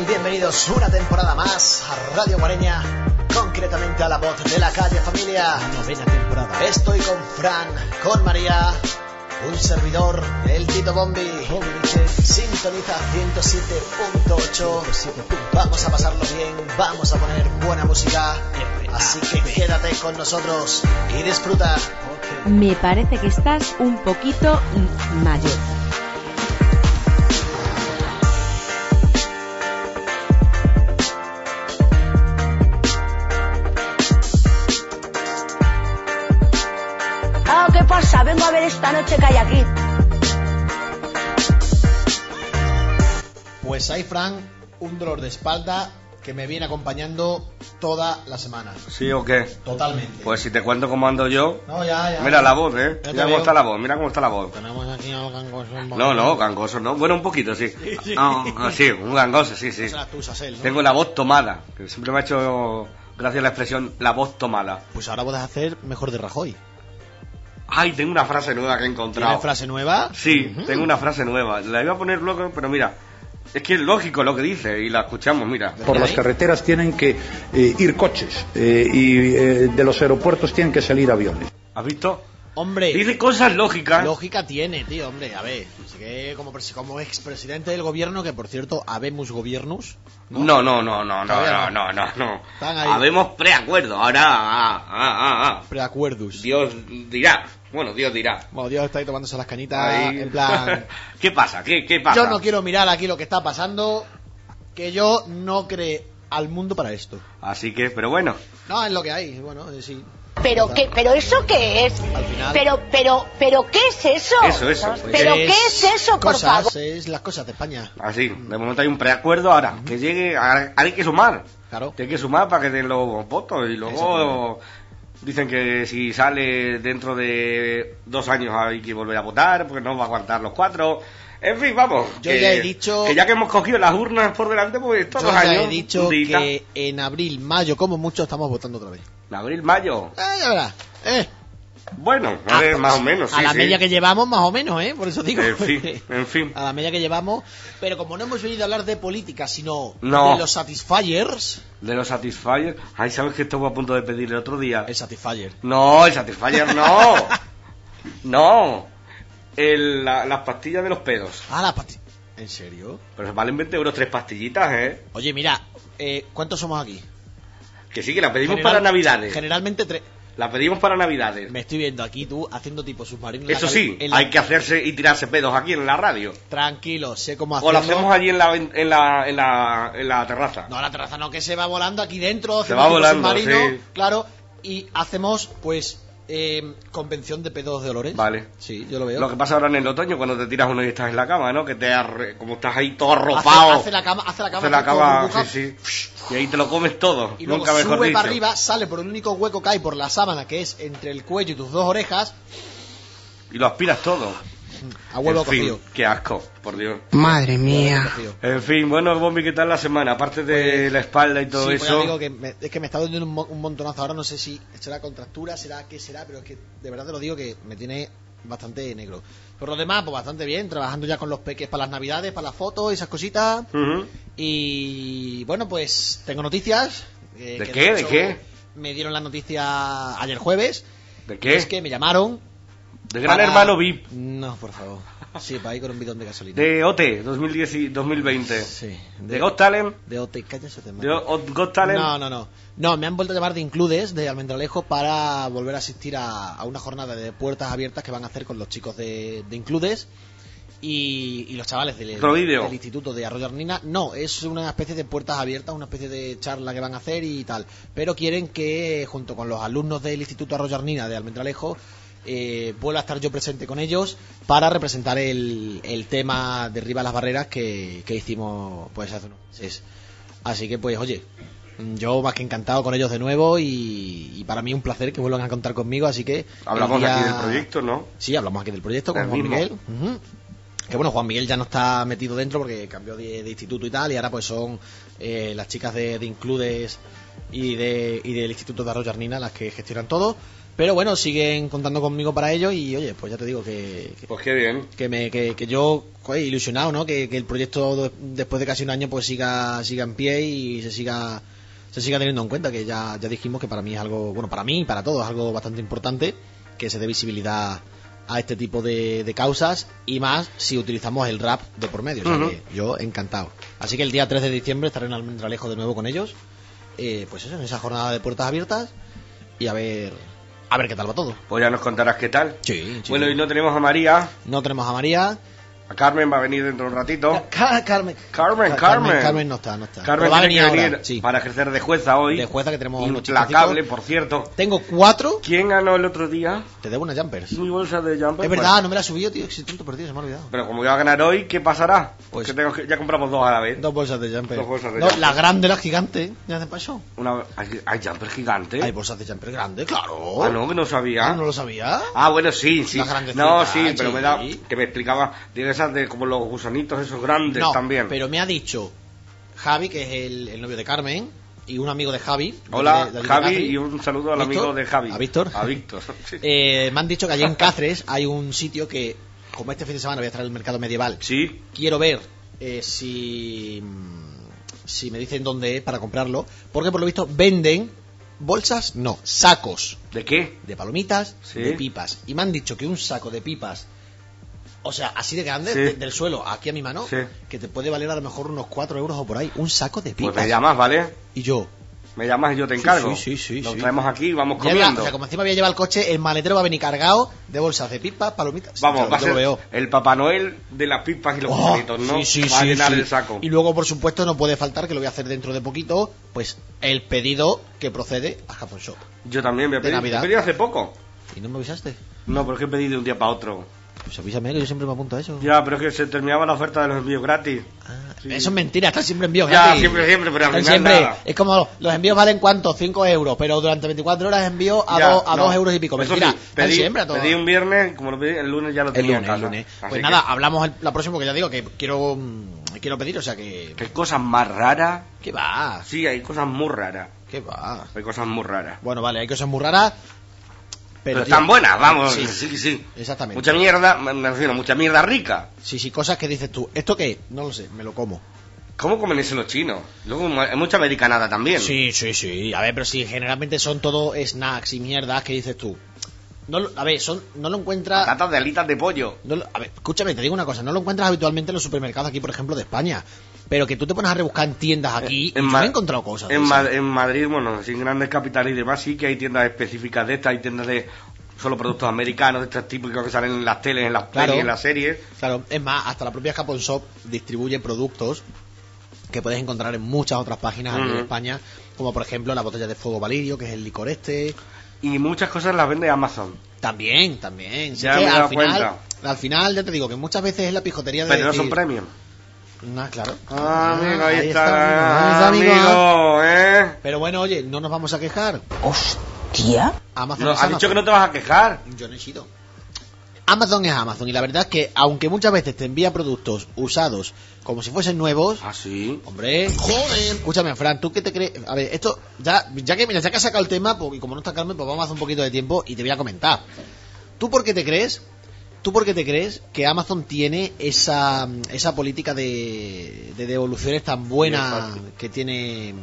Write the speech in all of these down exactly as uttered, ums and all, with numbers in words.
Sean bienvenidos una temporada más a Radio Guareña, concretamente a La Voz de la Calle Familia. Novena temporada. Estoy con Fran, con María, un servidor, el Tito Bombi. Sintoniza ciento siete punto ocho. Vamos a pasarlo bien, vamos a poner buena música. Así que quédate con nosotros y disfruta. Me parece que estás un poquito mayor. Ah, ¿qué pasa? Vengo a ver esta noche que hay aquí. Pues hay, Fran, un dolor de espalda que me viene acompañando toda la semana. ¿Sí o qué? Totalmente. Pues si te cuento cómo ando yo. No, ya, ya. Mira la voz, ¿eh? Ya Mira cómo veo. está la voz, mira cómo está la voz. Tenemos aquí algo gangoso. No, no, gangoso no. Bueno, un poquito, sí. sí. No, no, sí, un gangoso, sí, sí. Esas las tú usas él, ¿no? Tengo la voz tomada, que siempre me ha hecho gracia la expresión la voz tomada. Pues ahora puedes hacer mejor de Rajoy. Ay, tengo una frase nueva que he encontrado. ¿Tienes frase nueva? Sí, Uh-huh. tengo una frase nueva. La iba a poner luego, pero mira, es que es lógico lo que dice y la escuchamos, mira. Por las carreteras tienen que eh, ir coches eh, y eh, de los aeropuertos tienen que salir aviones. ¿Has visto? Hombre, Dice cosas lógicas. lógica tiene, tío, hombre, a ver. Así que como, pres- como expresidente del gobierno, que por cierto, habemos gobiernos. No, no, no, no, no, Todavía no, no, no, no. Están ahí. Habemos preacuerdo. Ahora, ah, ah, ah, ah. Preacuerdos. Dios dirá. Bueno, Dios dirá. Bueno, Dios está ahí tomándose las canitas, Ahí. en plan... ¿Qué pasa? ¿Qué, qué pasa? Yo no quiero mirar aquí lo que está pasando, que yo no creé al mundo para esto. Así que, pero bueno. No, es lo que hay, bueno, eh, sí. ¿Pero qué? ¿Pero eso qué es? Al final... Pero, pero, pero, ¿qué es eso? Eso, eso. ¿Pero qué es eso, por cosas, favor? Es las cosas de España. Así, de momento hay un preacuerdo. Ahora, que llegue, ahora hay que sumar. Claro. Hay que sumar para que den los votos. Y luego dicen que si sale dentro de dos años hay que volver a votar, porque no va a aguantar los cuatro. En fin, vamos. Yo que, ya he dicho- que ya que hemos cogido las urnas por delante, pues todos Yo los ya años. he dicho un día. que en abril, mayo, como mucho, estamos votando otra vez. En abril, mayo. Eh, ya verás. Eh. Bueno, a ver, más o menos, sí, A la sí. media que llevamos, más o menos, ¿eh? Por eso digo. En fin, en fin. A la media que llevamos. Pero como no hemos venido a hablar de política, sino No. de los Satisfyers. De los Satisfyer. Ay, ¿sabes que estuve a punto de pedirle otro día? El Satisfyer. No, el Satisfyer no. No. El, la- las pastillas de los pedos. Ah, la pasti... ¿En serio? Pero valen veinte euros tres pastillitas, ¿eh? Oye, mira, eh, ¿cuántos somos aquí? Que sí, que la pedimos General- para Navidades. Generalmente tres. La pedimos para Navidades. Me estoy viendo aquí tú haciendo tipo submarino. en la Eso cabe- sí, en la- hay que hacerse y tirarse pedos aquí en la radio. Tranquilo, sé cómo O hacerlo. lo hacemos allí en la, en la, en la, en la terraza. No, la terraza no, que se va volando aquí dentro. Se hacemos va tipo volando, submarino, sí. claro. Y hacemos, pues, eh, convención de pedos de olores. Vale. Sí, yo lo veo. Lo que pasa ahora en el otoño cuando te tiras uno y estás en la cama, ¿no? Que te arre- como estás ahí todo hace, arropado. hace la cama, hace la cama. Hace la con cama, burbujas, sí, sí. Y ahí te lo comes todo. Y luego Nunca mejor sube dicho. para arriba, sale por el único hueco que hay por la sábana, que es entre el cuello y tus dos orejas, Y lo aspiras todo. a huevo En fin, cocido. qué asco, por Dios. Madre mía. Cocido. En fin, bueno, Bombi, ¿qué tal la semana? Aparte de la espalda y todo Sí, pues eso. ya digo que me- es que me está dando un, mo- un montonazo ahora, no sé si será contractura, será qué será, pero es que de verdad te lo digo que me tiene bastante negro. Por lo demás, pues bastante bien, trabajando ya con los peques para las navidades, para las fotos, esas cositas. Ujú. Y bueno, pues tengo noticias. eh, ¿De que qué? ¿De hecho qué? Me dieron la noticia ayer jueves. ¿De qué? Es que me llamaron. De Gran para- Hermano V I P. No, por favor. Sí, para ir con un bidón de gasolina. De O T dos mil diez y dos mil veinte. Sí. De Got Talent. De O T, cállate, te mato. De O- Got Talent. No, no, no. No, me han vuelto a llamar de Includes, de Almendralejo, para volver a asistir a, a una jornada de puertas abiertas que van a hacer con los chicos de, de Includes y, y los chavales del, ¿Otro vídeo? del Instituto de Arroyo Arnina. No, es una especie de puertas abiertas, una especie de charla que van a hacer y tal. Pero quieren que, junto con los alumnos del Instituto Arroyo Arnina de Almendralejo, eh, vuelva a estar yo presente con ellos para representar el, el tema Derriba las barreras que, que hicimos pues hace unos meses. Así que pues oye, yo más que encantado con ellos de nuevo y, y para mí un placer que vuelvan a contar conmigo, así que Hablamos el día- aquí del proyecto, ¿no? Sí, hablamos aquí del proyecto con Del Juan mismo. Miguel. Ujú. Que bueno, Juan Miguel ya no está metido dentro porque cambió de, de instituto y tal, y ahora pues son eh, las chicas de, de Includes y, de, y del Instituto de Arroyo Arnina las que gestionan todo. Pero bueno, siguen contando conmigo para ello y oye, pues ya te digo que, que, Pues qué bien. que, me, que, que yo, joder, ilusionado, ¿no? Que, que el proyecto de- después de casi un año pues siga siga en pie y se siga se siga teniendo en cuenta, que ya, ya dijimos que para mí es algo, bueno, para mí y para todos es algo bastante importante que se dé visibilidad a este tipo de, de causas y más si utilizamos el rap de por medio. O sea Ujú. que yo encantado. Así que el día tres de diciembre estaré en Almendralejo de nuevo con ellos. Eh, pues eso, en esa jornada de puertas abiertas y a ver a ver qué tal va todo. Pues ya nos contarás qué tal. Sí, sí. Bueno, y no tenemos a María. No tenemos a María. A Carmen va a venir dentro de un ratito. Ca- Carmen. Carmen, Ca- Carmen. Carmen no está, no está. Carmen Pero va a tiene venir que ahora, venir sí. para ejercer de jueza hoy. De jueza que tenemos unos Implacable, chistecitos. por cierto. Tengo cuatro. ¿Quién ganó el otro día? Te debo una jumpers. Mi bolsa de jumper. Es verdad, no me la he subido, tío. Si tonto perdido, se me ha olvidado. Pero como voy a ganar hoy, ¿qué pasará? Pues- que tengo que- ya compramos dos a la vez. Dos bolsas de jumpers. Dos bolsas de No, jumpers. la grande, la gigante. ¿Ya te pasó? Una, hay, hay jumper gigante. Hay bolsas de jumper grande, claro. Ah, no, que no sabía. Ah, ¿no lo sabía? Ah, bueno, sí, sí. Las grandecitas, No, sí, pero sí. me da que me explicaba de esas de como los gusanitos esos grandes No, también. pero me ha dicho Javi, que es el, el novio de Carmen, y un amigo de Javi. Hola, de- de- de Javi, Cáceres. y un saludo al ¿Víctor? amigo de Javi. ¿A Víctor? A Víctor. Sí. Eh, me han dicho que allí en Cáceres hay un sitio que, como este fin de semana voy a estar en el mercado medieval, Sí. quiero ver eh, si si me dicen dónde es para comprarlo, porque por lo visto venden bolsas, no, sacos ¿De qué? de palomitas, Sí. de pipas, y me han dicho que un saco de pipas, o sea, así de grande, Sí. de- del suelo aquí a mi mano, Sí. que te puede valer a lo mejor unos cuatro euros o por ahí, un saco de pipas. Pues me llamas, ¿vale? Y yo, Me llamas y yo te Sí, encargo. sí, sí, sí, Lo sí. traemos aquí y vamos ya la- comiendo. o sea, como encima voy a llevar el coche, el maletero va a venir cargado de bolsas de pipas, palomitas. Vamos, Claro, va a yo ser lo veo. el Papá Noel de las pipas y los Oh, gusanitos, ¿no? sí, sí, va a sí, llenar sí. el saco. Y luego, por supuesto, no puede faltar, que lo voy a hacer dentro de poquito, pues el pedido que procede a Japón Shop. Yo también me he de pedido. Navidad. He pedido hace poco. ¿Y no me avisaste? No, pero es que he pedido de un día para otro. Pues avísame, que yo siempre me apunto a eso. Ya, pero es que se terminaba la oferta de los envíos gratis. Ah, Sí. Eso es mentira, está siempre envíos Ya, gratis. siempre, siempre, pero al Están final siempre. nada. Es como los envíos valen cuánto, cinco euros, pero durante veinticuatro horas envío a, Ya, dos, a no. dos euros y pico. Eso Mentira, sí, están pedí, siempre a todo. pedí un viernes, como lo pedí, el lunes ya lo El tenía lunes, en el casa. lunes. Así Pues que- nada, hablamos el- la próxima, que ya digo que quiero mm, quiero pedir, o sea que... Qué cosas más raras. ¿Qué va? Sí, hay cosas muy raras. ¿Qué va? Hay cosas muy raras. Bueno, vale, hay cosas muy raras, pero... Pero, tío, están buenas, vamos. Sí, Sí, sí, sí. exactamente. Mucha mierda, me me refiero, mucha mierda rica. Sí, sí, cosas que dices tú. ¿Esto qué? No lo sé, me lo como. ¿Cómo comen eso los chinos? Luego hay mucha americanada también. Sí, sí, sí. A ver, pero sí, generalmente son todo snacks y mierdas que dices tú. No, lo- a ver, son, no lo encuentras... Patatas de alitas de pollo. No lo- a ver, escúchame, te digo una cosa. No lo encuentras habitualmente en los supermercados aquí, por ejemplo, de España. Pero que tú te pones a rebuscar en tiendas aquí y yo Ma- he encontrado cosas. de En, esas. Ma- en Madrid, bueno, sin grandes capitales y demás, sí que hay tiendas específicas de estas. Hay tiendas de solo productos americanos, de estos típicos que salen en las teles, en las Claro. pelis, en las series. Claro, es más, hasta la propia Japón Shop distribuye productos que puedes encontrar en muchas otras páginas aquí en Ujú. España, como por ejemplo la botella de fuego Valirio, que es el licor este. Y muchas cosas las vende Amazon. También, también. Sí Ya que me he al dado final, cuenta. al final, ya te digo que muchas veces es la pijotería de Pero no decir... son premium. No, claro. Ah, amigo, ahí, ahí está. está, amigo, amigo, ¿eh? Pero bueno, oye, no nos vamos a quejar. Hostia. Amazon No, es has dicho Amazon. que no te vas a quejar. Yo no he sido. Amazon es Amazon y la verdad es que aunque muchas veces te envía productos usados como si fuesen nuevos, Ah, sí. hombre, joder, escúchame, Fran, ¿tú qué te crees? A ver, esto ya ya que mira, ya que has sacado el tema, pues, y como no está Carmen, pues vamos a hacer un poquito de tiempo y te voy a comentar. ¿Tú por qué te crees? ¿Tú por qué te crees que Amazon tiene esa esa política de, de devoluciones tan buena Bien, que tiene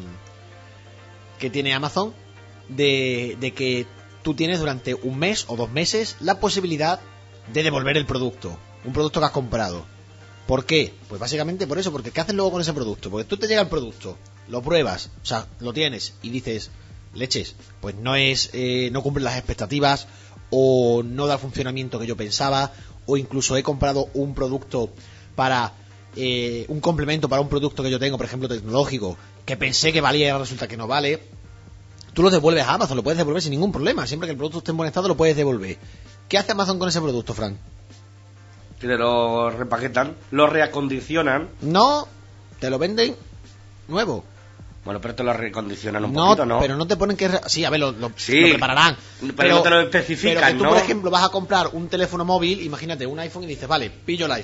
que tiene Amazon de, de que tú tienes durante un mes o dos meses la posibilidad de devolver el producto, un producto que has comprado? ¿Por qué? Pues básicamente por eso, porque ¿qué haces luego con ese producto? Porque tú te llega el producto, lo pruebas, o sea, lo tienes y dices, leches, pues no es, eh, no cumple las expectativas o no da el funcionamiento que yo pensaba, o incluso he comprado un producto para eh, un complemento para un producto que yo tengo, por ejemplo, tecnológico, que pensé que valía y ahora resulta que no vale. Tú lo devuelves a Amazon, lo puedes devolver sin ningún problema, siempre que el producto esté en buen estado lo puedes devolver. ¿Qué hace Amazon con ese producto, Frank? Que te lo repaquetan, lo reacondicionan. No, te lo venden nuevo. Bueno, pero te lo recondicionan un No, poquito, ¿no? pero no te ponen que... re- Sí, a ver, lo, lo- Sí, lo prepararán. pero no te lo especifican, pero que tú, ¿no? por ejemplo, vas a comprar un teléfono móvil, imagínate, un iPhone, y dices, vale, pillo el iPhone.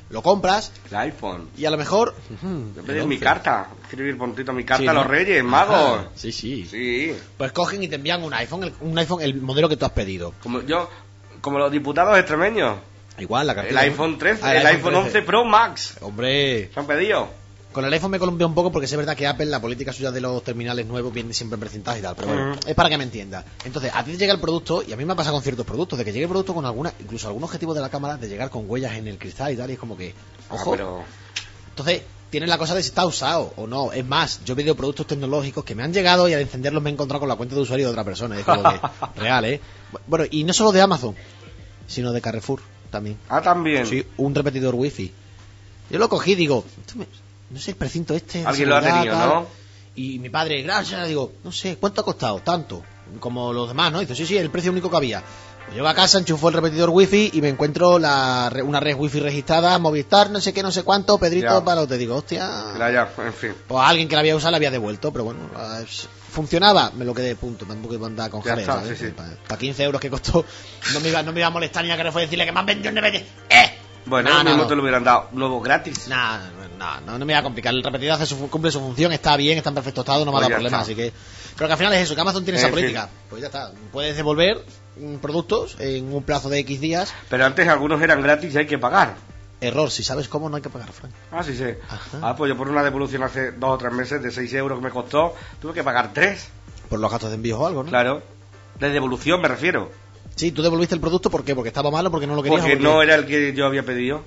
lo compras El iPhone. y a lo mejor... Yo pedí mi carta, escribir prontito mi carta Sí, a ¿no? los Reyes Magos. Ajá, sí, sí, Sí, Pues cogen y te envían un iPhone, el, un iPhone, el modelo que tú has pedido. como yo, como los diputados extremeños. Igual, la El cartilla, ¿no? iPhone trece, Ah, el iPhone trece. once Pro Max. Hombre, ¿Se han pedido? con el iPhone me columpié un poco porque es verdad que Apple, la política suya de los terminales nuevos, viene siempre precintados y tal. Pero bueno, Ujú. es para que me entienda. Entonces, a ti te llega el producto, y a mí me ha pasado con ciertos productos, de que llegue el producto con alguna, incluso algún objetivo de la cámara, de llegar con huellas en el cristal y tal, y es como que, ojo. Ah, pero... Entonces, tienes la cosa de si está usado o no. Es más, yo he pedido productos tecnológicos que me han llegado y al encenderlos me he encontrado con la cuenta de usuario de otra persona. Es como que, real, ¿eh? Bueno, y no solo de Amazon, sino de Carrefour también. Ah, también. Sí, un repetidor wifi. Yo lo cogí, digo, esto me- no sé, el precinto este. de Alguien lo ha seguridad, tenido, tal. ¿no? Y mi padre, gracias, digo, no sé, ¿cuánto ha costado? Tanto. Como los demás, ¿no? Dice, sí, sí, el precio único que había. Pues llego a casa, enchufo el repetidor wifi y me encuentro la, re- una red wifi registrada, Movistar, no sé qué, no sé cuánto, Pedrito, Ya. para te digo, hostia. Mira ya, en fin. Pues a alguien que la había usado la había devuelto, pero bueno, eh, funcionaba, me lo quedé, punto. Tampoco iba a andar con Ya jaleo, está, ¿sabes? sí, sí. Para quince euros que costó, no me iba, no me iba a molestar ni a Carrefour decirle que me han vendido un D V D. ¡Eh! Bueno, No, lo no, mismo no. te lo hubieran dado. Nuevo gratis. Nah, no, no, no me voy a complicar. El repetidor hace su, cumple su función, está bien, está en perfecto estado, no me ha Pues dado ya problema, está. así que... Pero que al final es eso, que Amazon tiene esa En fin. política. Pues ya está, puedes devolver mm, productos en un plazo de X días. Pero antes algunos eran gratis y hay que pagar. Error, si sabes cómo, no hay que pagar, Frank. Ah, sí, sí. Ajá. Ah, pues yo por una devolución hace dos o tres meses de seis euros que me costó, tuve que pagar tres. Por los gastos de envío o algo, ¿no? Claro. De devolución me refiero. Sí, tú devolviste el producto, ¿por qué? Porque estaba malo, porque no lo querías. Porque o no era el que yo había pedido.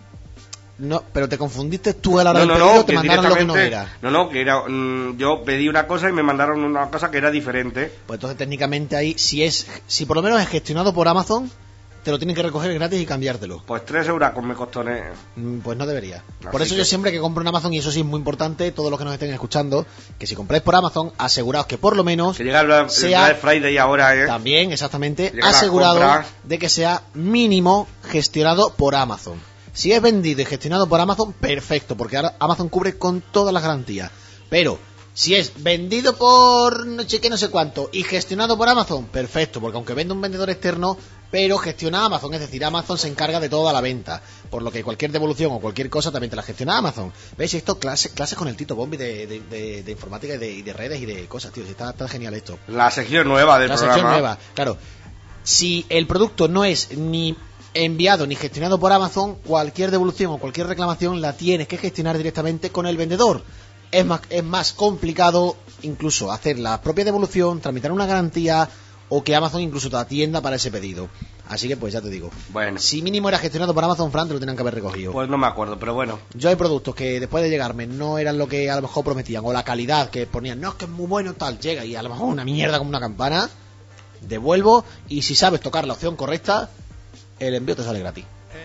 No, pero te confundiste tú a la hora No, del no, pedido, no, te que mandaron lo que no directamente... era. No, no, que era... mm, yo pedí una cosa y me mandaron una cosa que era diferente. Pues entonces técnicamente ahí, si es, si por lo menos es gestionado por Amazon, te lo tienen que recoger gratis y cambiártelo. Pues tres euros me costó. ¿eh? Mm, Pues no debería. Así Por eso que- yo siempre que compro en Amazon, y eso sí es muy importante, todos los que nos estén escuchando, que si compráis por Amazon, aseguraos que por lo menos Que llega el, Black- el sea Black Friday ahora, ¿eh? también, exactamente, Llegan las asegurado compras. de que sea mínimo gestionado por Amazon. Si es vendido y gestionado por Amazon, perfecto, porque ahora Amazon cubre con todas las garantías. Pero si es vendido por no sé qué, no sé cuánto, y gestionado por Amazon, perfecto, porque aunque vende un vendedor externo, pero gestiona Amazon, es decir, Amazon se encarga de toda la venta, por lo que cualquier devolución o cualquier cosa también te la gestiona Amazon. ¿Veis? Esto, clases clases con el Tito Bombi de, de, de- de informática y de, y de redes y de cosas, tío, está, está genial esto. La sección nueva del La programa. sección nueva, claro. Si el producto no es ni enviado ni gestionado por Amazon, cualquier devolución o cualquier reclamación la tienes que gestionar directamente con el vendedor. Es más, es más complicado incluso hacer la propia devolución, tramitar una garantía o que Amazon incluso te atienda para ese pedido. Así que pues ya te digo. Bueno, Si mínimo era gestionado por Amazon, Fran, te lo tenían que haber recogido. pues no me acuerdo, pero bueno. Yo hay productos que después de llegarme no eran lo que a lo mejor prometían, o la calidad que ponían, no, es que es muy bueno tal, llega y a lo mejor una mierda como una campana, devuelvo, y si sabes tocar la opción correcta, el envío te sale gratis.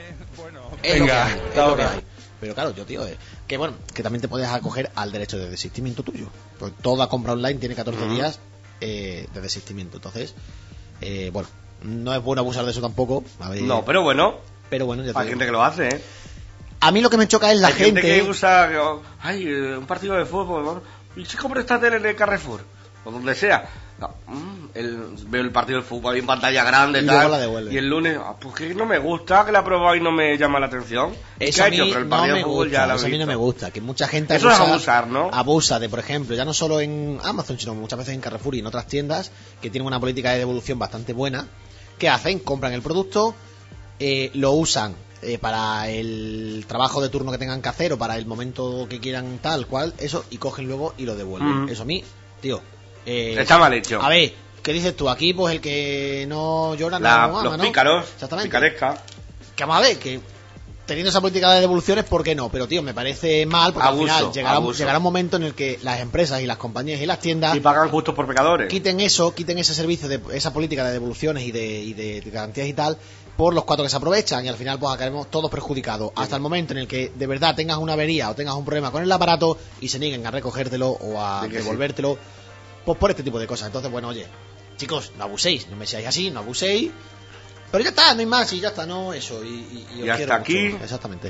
Es lo que venga, hay, es hasta lo que ahora. hay. Pero claro, yo tío, eh, que bueno, que también te puedes acoger al derecho de desistimiento tuyo. Pues toda compra online tiene catorce Ujú. días eh, de desistimiento. Entonces, eh, bueno, no es bueno abusar de eso tampoco. A ver, No, pero bueno, pero bueno, ya te hay digo. gente que lo hace, ¿eh? A mí lo que me choca es la hay gente, gente. que usa... que, oh, ay, eh, un partido de fútbol, ¿no? ¿Y si compro esta tele en el Carrefour? O donde sea. No, mm, el- veo el partido de fútbol ahí en pantalla grande Y tal, luego la devuelve. y el lunes, ah, pues que no me gusta, que la he probado y no me llama la atención. ¿Y Eso qué ha a hecho? mí Pero el no partido me de fútbol gusta, ya la he eso a mí no visto. me gusta, que mucha gente Eso es abusa, abusar, ¿no? abusa de, por ejemplo, ya no solo en Amazon, sino muchas veces en Carrefour y en otras tiendas que tienen una política de devolución bastante buena. ¿Qué hacen? Compran el producto, eh, lo usan eh, para el trabajo de turno que tengan que hacer o para el momento que quieran tal cual, eso, y cogen luego y lo devuelven. Mm. Eso a mí, tío, eh, Está mal hecho. a ver, ¿qué dices tú? Aquí pues el que no llora La- no ama, los ¿no? pícaros, Exactamente. picaresca. Que vamos a ver, que teniendo esa política de devoluciones, ¿por qué no? Pero tío, me parece mal porque Abuso, al final llegará, abuso. llegará un momento en el que las empresas y las compañías y las tiendas Y pagan justos por pecadores. quiten eso, quiten ese servicio, de esa política de devoluciones y de, y de garantías y tal, por los cuatro que se aprovechan, y al final pues acabaremos todos perjudicados, hasta el momento en el que de verdad tengas una avería o tengas un problema con el aparato y se nieguen a recogértelo o a Sí que sí. devolvértelo, pues por este tipo de cosas. Entonces, bueno, oye, chicos, no abuséis, no me seáis así, no abuséis, pero ya está, no hay más y ya está, no, eso, y, y, y os Y hasta quiero mucho. aquí. Exactamente.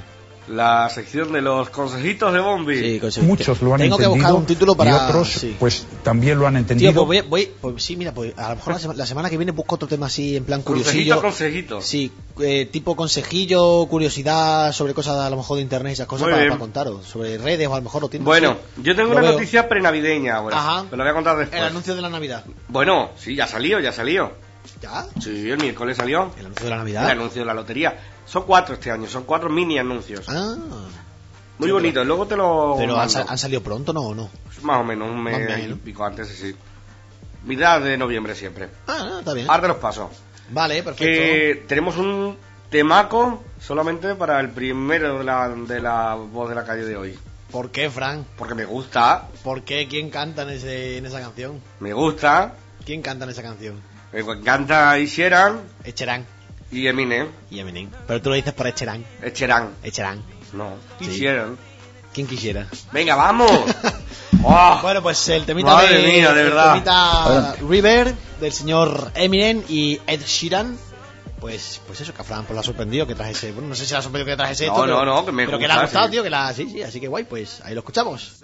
La sección de los consejitos de Bombi. Sí, consejitos. Muchos lo han Tengo que entendido buscar un título para... y otros sí. pues también lo han Tío, entendido. pues voy, voy pues sí, mira, pues a lo mejor la, sema- la semana que viene busco otro tema así en plan Consejito, curiosillo. consejito. Sí, eh, tipo consejillo, curiosidad sobre cosas a lo mejor de internet y esas cosas Muy para, bien. para contaros. Sobre redes o a lo mejor lo tiene. Bueno, yo tengo Lo una veo. noticia prenavideña ahora. Ajá. Te lo voy a contar después. El anuncio de la Navidad. Bueno, sí, ya salió, ya salió. ¿Ya? Sí, el miércoles salió. El anuncio de la El Navidad. anuncio de la lotería. Son cuatro este año, son cuatro mini anuncios. Ah. Muy Sí, bonito, luego te lo Pero han, mando. sa- han salido pronto, ¿no? ¿O no? Más o menos, un mes Más bien, y ¿no? pico antes, sí. Mitad de noviembre siempre. Ah, no, está bien. Ahora te los paso. Vale, perfecto. Que tenemos un temaco solamente para el primero de la, de la voz de la calle de hoy. ¿Por qué, Frank? Porque me gusta, ¿Por qué? ¿Quién canta en, ese, en esa canción? me gusta. ¿Quién canta en esa canción? Me encanta Sheeran Echerán y Eminem. y Eminem. Pero tú lo dices por Echerán. Sheeran. Echerán. No, Sí. Sheeran. ¿Quién quisiera? Venga, vamos. Oh, Bueno, pues el temita Madre de, mía, de el verdad. temita River del señor Eminem y Ed Sheeran. Pues, pues eso, que a Fran pues, la ha sorprendido que trajese. Bueno, no sé si la ha sorprendido que trajese No, esto. no, pero, no, que me pero que gusta, le ha gustado, sí. tío, que la. Sí, sí, así que guay, pues ahí lo escuchamos.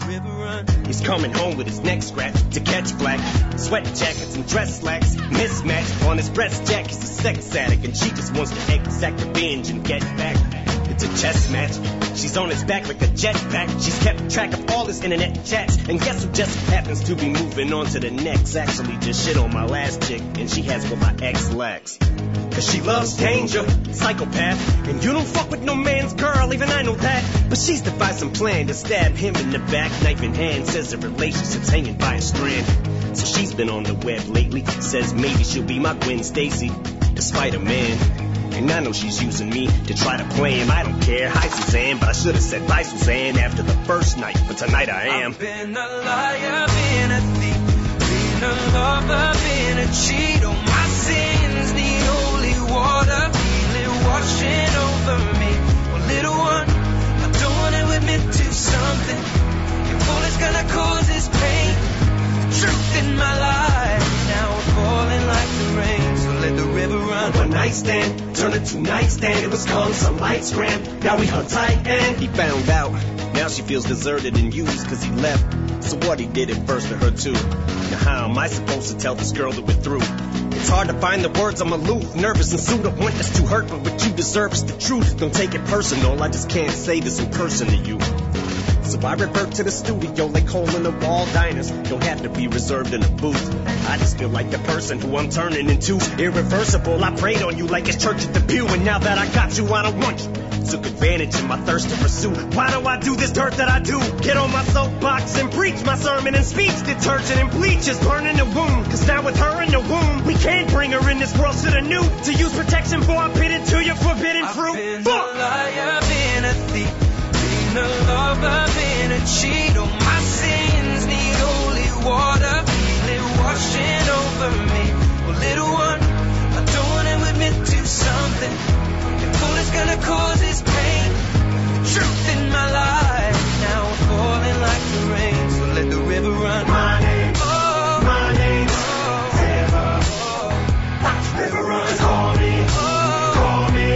He's coming home with his neck scratched to catch black. Sweat jackets and dress slacks mismatched. On his breast jack, he's a sex addict, and she just wants to exact revenge and get back. It's a chess match. She's on his back like a jetpack. She's kept track of all his internet chats. And guess who just happens to be moving on to the next? Actually just shit on my last chick, and she has what my ex lacks. Cause she loves danger, psychopath. And you don't fuck with no man's girl, even I know that. But she's devised some plan to stab him in the back, knife in hand. Says the relationship's hanging by a strand. So she's been on the web lately. Says maybe she'll be my Gwen Stacy, despite a man. And I know she's using me to try to play him. I don't care. Hi, Suzanne, but I should have said bye, Suzanne, after the first night. But tonight I am. I've been a liar, been a thief, been a lover, been a cheat. Oh, my sins need holy water, feel it washing over me. Well, little one, I don't want to admit to something. If all it's gonna cause is pain, the truth in my life now I'm falling like the rain. So let the river run. One night stand, turned into nightstand. It was calm, some lights grand. Now we hung tight and he found out. Now she feels deserted and used cause he left. So what, he did it first to her too. Now how am I supposed to tell this girl that we're through? It's hard to find the words, I'm aloof, nervous and sued. I want this to hurt, but what you deserve is the truth. Don't take it personal, I just can't say this in person to you. So I revert to the studio like hole in the wall diners. Don't have to be reserved in a booth. I just feel like the person who I'm turning into. Irreversible, I prayed on you like it's church at the pew. And now that I got you, I don't want you. Took advantage of my thirst to pursue. Why do I do this dirt that I do? Get on my soapbox and preach my sermon and speech. Detergent and bleach is burning the wound. Cause now with her in the womb, we can't bring her in this world to the new. To use protection for I pit it to your forbidden I've fruit. been Fuck. a liar, been a thief, been a lover, been a cheat. Oh, my sins need holy water, feel it washing over me. Well, little one, I don't want to admit to something. If all it's gonna cause is pain, the truth in my life now I'm falling like the rain. So let the river run. My name, Oh, my name, oh, River. oh, Watch river run. Call me, oh, call me,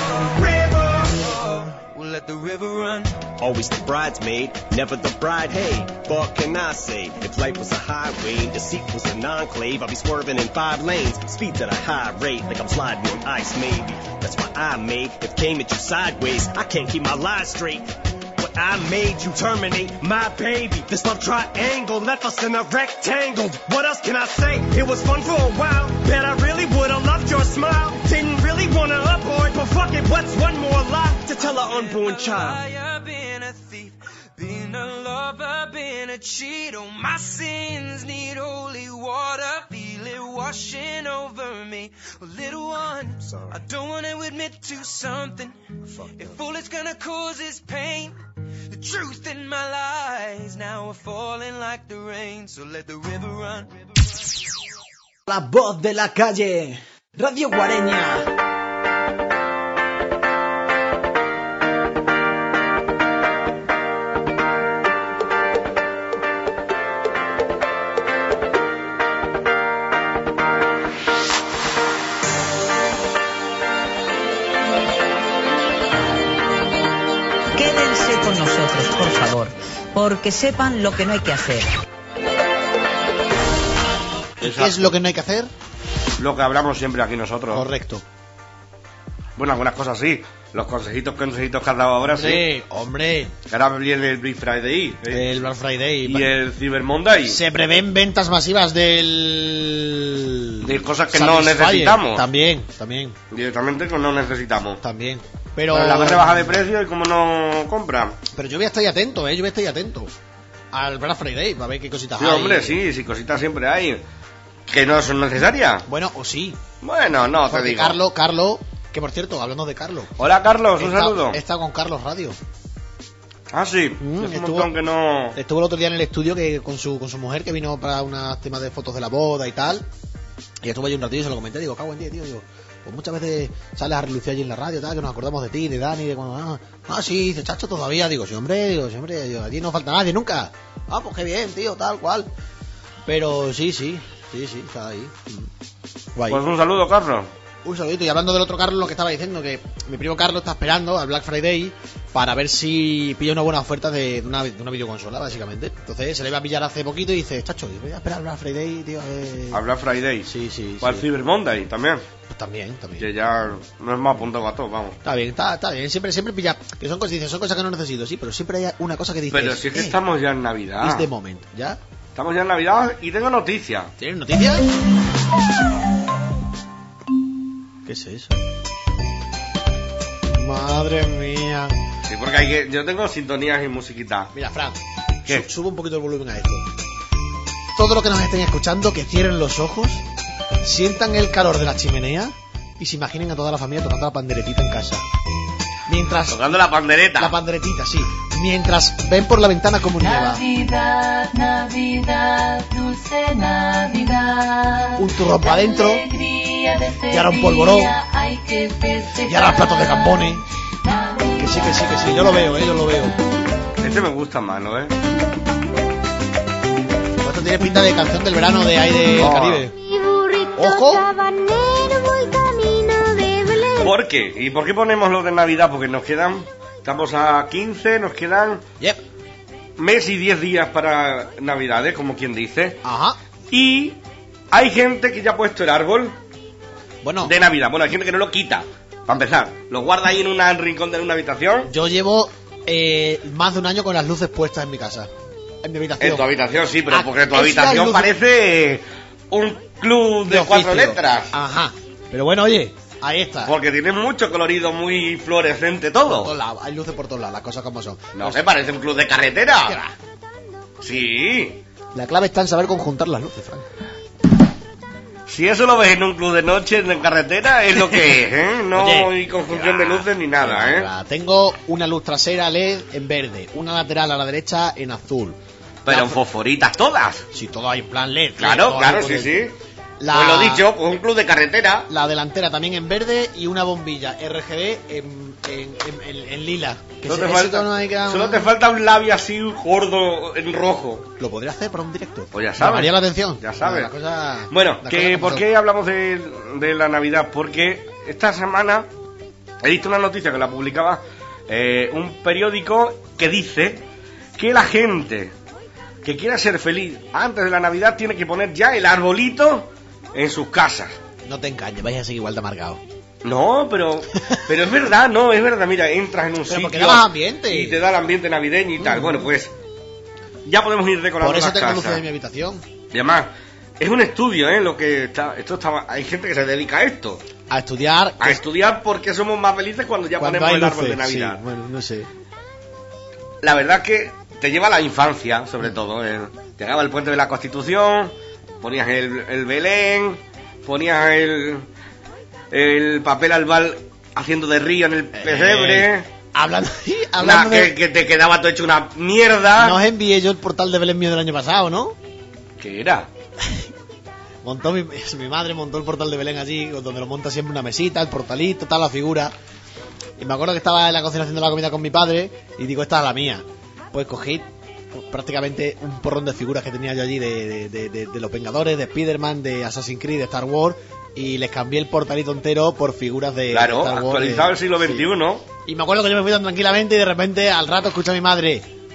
River. oh. Well, let the river run. Always the bridesmaid, never the bride. Hey, what can I say? If life was a highway and deceit was an enclave, I'd be swerving in five lanes, speeds at a high rate, like I'm sliding on ice. Maybe that's why I made. If came at you sideways, I can't keep my lies straight. But I made you terminate my baby. This love triangle left us in a rectangle. What else can I say? It was fun for a while. Bet I really would've loved your smile. Didn't really wanna abort, but fuck it, what's one more lie to tell an unborn child? Liar, been a thief, been a lover, been a cheat. Oh, my sins need holy water, feel it washing over me. Well, little one, Sorry. I don't want to admit to something. If all it's gonna cause is pain, the truth in my lies now are falling like the rain. So let the river run. La voz de la calle, Radio Guareña. porque sepan lo que no hay que hacer. ¿Y qué es lo que no hay que hacer? Lo que hablamos siempre aquí nosotros. Correcto. Bueno, algunas cosas sí. Los consejitos, consejitos que has dado ahora sí. Sí, hombre. Ahora viene el Black Friday. ¿eh? El Black Friday. Y el Cyber Monday. Se prevén ventas masivas del... De cosas que Satisfyer. no necesitamos. También, también. Directamente que no necesitamos. También. Pero... Pero la rebaja de precio y como no compran. Pero yo voy a estar atento, ¿eh? Yo voy a estar atento al Black Friday para ver qué cositas Sí, hay. hombre, sí, sí, cositas siempre hay. Que no son necesarias. Bueno, o sí. Bueno, no, Porque te digo. Carlos, Carlos... Que por cierto, hablando de Carlos. Hola, Carlos, un he estado- saludo. He estado con Carlos Radio. Ah, sí. Mm, es un estuvo- montón que no... Estuvo el otro día en el estudio que con su con su mujer que vino para unos temas de fotos de la boda y tal. Y estuve allí un ratillo y se lo comenté. Digo, cago en día, tío. Digo, pues muchas veces sales a relucir allí en la radio, tal, que nos acordamos de ti, de Dani, de cuando. Ah, ah, sí, dice, chacho, todavía. Digo, sí, hombre, digo, sí, hombre, digo, aquí no falta nadie nunca. Ah, pues qué bien, tío, tal cual. Pero sí, sí, sí, sí, está ahí. Mm. Guay. Pues un saludo, Carlos. Un saludito. Y hablando del otro Carlos, lo que estaba diciendo, que mi primo Carlos está esperando al Black Friday para ver si pilla una buena oferta de una, de una videoconsola, básicamente. Entonces se le iba a pillar hace poquito y dice, chacho, voy a esperar al Black Friday, tío. Eh... A Black Friday. Sí, sí, O al sí. Cyber Monday también. Pues también, también. Que ya no es más apuntado a todo, vamos. Está bien, está, está bien. Siempre, siempre pilla. Que son cosas, dices, son cosas que no necesito, sí, pero siempre hay una cosa que dices. Pero si es que eh, estamos ya en Navidad. Es de momento, ¿ya? Estamos ya en Navidad y tengo noticias. ¿Tienes noticias? ¿Qué es eso? Madre mía. Sí, porque hay que... yo tengo sintonías y musiquita. Mira, Fran, ¿Qué? su- sube un poquito el volumen a esto. Todo lo que nos estén escuchando, que cierren los ojos, sientan el calor de la chimenea y se imaginen a toda la familia tocando la panderetita en casa. Mientras... Tocando la pandereta. La panderetita, sí. Mientras ven por la ventana como nieva. Navidad, Navidad, dulce Navidad. Un turrón para adentro. Alegría de este Y ahora un polvorón. día hay que festejar. Y ahora los platos de gambones. Que sí, que sí, que sí. Yo lo veo, eh, yo lo veo. Este me gusta más, ¿no? ¿Eh? Esto tiene pinta de canción del verano de ahí del Oh. Caribe. ¡Ojo! ¿Por qué? ¿Y por qué ponemos lo de Navidad? Porque nos quedan... Estamos a quince, nos quedan... Yep. Mes y diez días para Navidades, como quien dice. Ajá. Y hay gente que ya ha puesto el árbol Bueno, de Navidad. Bueno, hay gente que no lo quita. Para empezar, lo guarda ahí en un rincón de una habitación. yo llevo eh, más de un año con las luces puestas en mi casa. En mi habitación. En tu habitación, sí, pero Ah, porque tu es habitación la luz- parece un club de, de cuatro oficio. letras. Ajá. Pero bueno, oye, ahí está. Porque tiene mucho colorido, muy fluorescente Por todo. todos lados. Hay luces por todos lados, las cosas como son. No Pues, sé, parece un club de ¿qué carretera. va? Sí. La clave está en saber conjuntar las luces, Frank. Si eso lo ves en un club de noche en carretera, es lo que es, ¿eh? No Oye, hay conjunción que de va, luces ni que nada, ¿eh? va. Tengo una luz trasera L E D en verde, una lateral a la derecha en azul. Pero La- en fosforitas todas. Sí, todo hay en plan L E D. Claro, todo claro, ahí sí, con sí. el- La... Pues lo dicho, pues un club de carretera. La delantera también en verde y una bombilla R G B en, en, en- en- en lila. Que Solo se- te, ese falta, tono ahí que- solo te falta un labio así gordo en rojo. ¿Lo podría hacer para un directo? Pues ya sabes. Llamaría la atención. Ya sabes. La cosa- Bueno, la que cosa como ¿por son. qué hablamos de, de la Navidad? Porque esta semana he visto una noticia que la publicaba eh, un periódico que dice que la gente que quiera ser feliz antes de la Navidad tiene que poner ya el arbolito en sus casas. No te engañes, vais a seguir igual de amargado. No, pero pero es verdad, no, es verdad. Mira, entras en un Pero sitio porque da más ambiente. y te da el ambiente navideño y tal. Mm. Bueno, pues ya podemos ir decorando Por eso las tengo casas. luces en mi habitación. Y además, es un estudio, ¿eh? Lo que está, esto está, hay gente que se dedica a esto, A estudiar. a estudiar por qué somos más felices cuando ya cuando ponemos hay el árbol de luces, Navidad. sí, bueno, no sé. La verdad es que te lleva a la infancia, sobre todo. ¿eh? Llegaba el puente de la Constitución, ponías el, el Belén, ponías el, el papel albal haciendo de río en el pesebre. Eh, hablando, Una- hablando de... que, que te quedaba todo hecho una mierda. No os envié yo el portal de Belén mío del año pasado, ¿no? ¿Qué era? Montó mi, mi madre montó el portal de Belén allí, donde lo monta siempre una mesita, el portalito, tal, la figura. Y me acuerdo que estaba en la cocina haciendo la comida con mi padre y digo, esta es la mía. Pues cogí prácticamente un porrón de figuras que tenía yo allí de, de, de, de, de los Vengadores, de Spider-Man, de Assassin's Creed, de Star Wars, y les cambié el portalito entero por figuras de, Claro, de Star Wars. actualizado de- el siglo sí. veintiuno. Y me acuerdo que yo me fui tan tranquilamente y de repente al rato escucho a mi madre: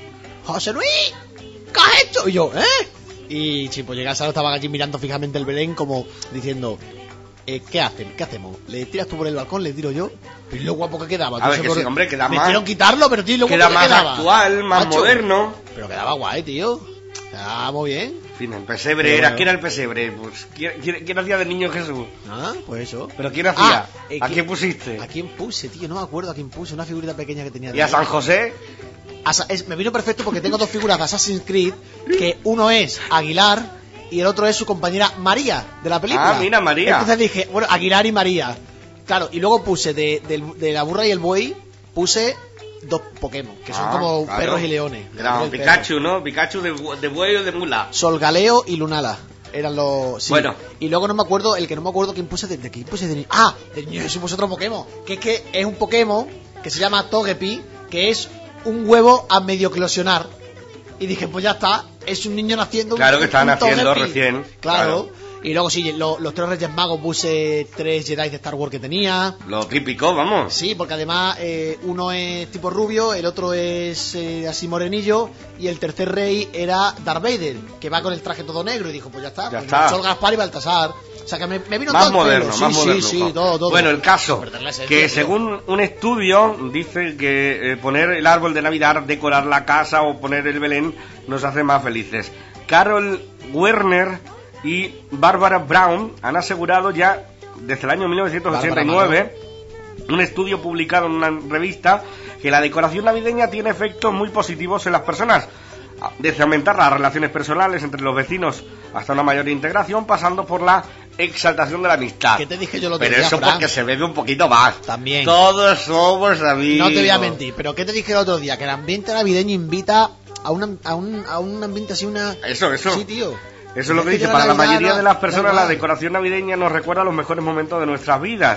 José Luis, ¿qué has hecho? Y yo, ¿eh? Y sí, pues llegué al salón, estaban allí mirando fijamente el Belén como diciendo, eh, ¿qué hacen? ¿Qué hacemos? ¿Le tiras tú por el balcón? ¿Le tiro yo? Pero lo guapo que quedaba. A ver, tío, que por... sí, hombre, queda Me más... hicieron quitarlo, pero tío, lo guapo Queda que más quedaba. actual, más Macho, moderno. Pero quedaba guay, tío. Quedaba muy bien. En fin, el pesebre Pero era... bueno. ¿Quién era el pesebre? Pues, ¿quién, quién, quién hacía del niño Jesús? Ah, pues eso. ¿Pero quién hacía? Ah, eh, ¿A ¿quién- quién pusiste? ¿A quién puse, tío? No me acuerdo a quién puse. Una figurita pequeña que tenía. ¿Y a de- San José? Asa- es- me vino perfecto porque tengo dos figuras de Assassin's Creed, que uno es Aguilar y el otro es su compañera María, de la película. Ah, mira, María. Entonces dije, bueno, Aguilar y María. Claro, y luego puse de, del- de la burra y el buey, puse dos Pokémon, que son Ah, como claro. perros y leones. Era un El Pikachu, ¿no? Pikachu de, bu- de buey o de mula. Solgaleo y Lunala. Eran los... sí. Bueno. Y luego no me acuerdo, el que no me acuerdo quién puse de, de quién puse de niño. Ah, de niño Jesús puse otro Pokémon. Que es que es un Pokémon que se llama Togepi, que es un huevo a medio eclosionar. Y dije, pues ya está, es un niño naciendo. Claro un- que estaban un naciendo Togepi. recién, Claro. claro. Y luego sí, lo- los tres Reyes Magos puse tres Jedi de Star Wars que tenía. Lo típico, vamos. Sí, porque además eh, uno es tipo rubio, el otro es eh, así morenillo y el tercer rey era Darth Vader, que va con el traje todo negro y dijo, pues ya está, Ya pues está. Sol Gaspar y Baltasar. O sea que me, me vino Más todo el moderno, pelo. más sí, moderno. Sí, sí, jo. todo, todo. Bueno, el caso, Perder la esencia, que tío. según un estudio dice que eh, poner el árbol de Navidad, decorar la casa o poner el Belén nos hace más felices. Carol Werner y Barbara Brown han asegurado ya desde el año mil novecientos ochenta y nueve, un estudio publicado en una revista, que la decoración navideña tiene efectos muy positivos en las personas, desde aumentar las relaciones personales entre los vecinos hasta una mayor integración, pasando por la exaltación de la amistad. ¿Qué te dije yo el otro Pero día, eso Fran? porque se bebe un poquito más. También. Todos somos amigos. No te voy a mentir, pero ¿qué te dije el otro día? Que el ambiente navideño invita a, una, a, un, a un ambiente así, una... Eso, eso. Sí, tío. Eso es lo que dice. yo Para la Navidad mayoría no- de las da personas, igual. la decoración navideña nos recuerda los mejores momentos de nuestras vidas.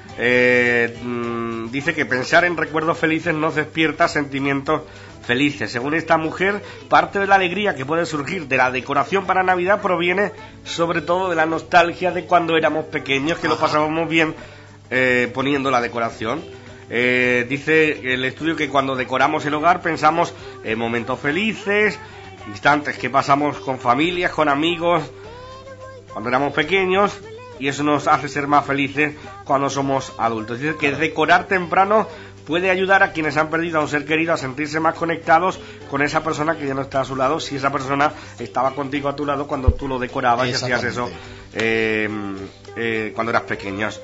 Eh, mm, dice que pensar en recuerdos felices nos despierta sentimientos felices. Según esta mujer, parte de la alegría que puede surgir de la decoración para Navidad proviene sobre todo de la nostalgia de cuando éramos pequeños, que lo pasábamos bien eh, poniendo la decoración. Eh, dice el estudio que cuando decoramos el hogar pensamos en momentos felices, instantes que pasamos con familias, con amigos, cuando éramos pequeños, y eso nos hace ser más felices cuando somos adultos. Dice que decorar temprano puede ayudar a quienes han perdido a un ser querido a sentirse más conectados con esa persona que ya no está a su lado, si esa persona estaba contigo a tu lado cuando tú lo decorabas y hacías eso eh, eh, cuando eras pequeños.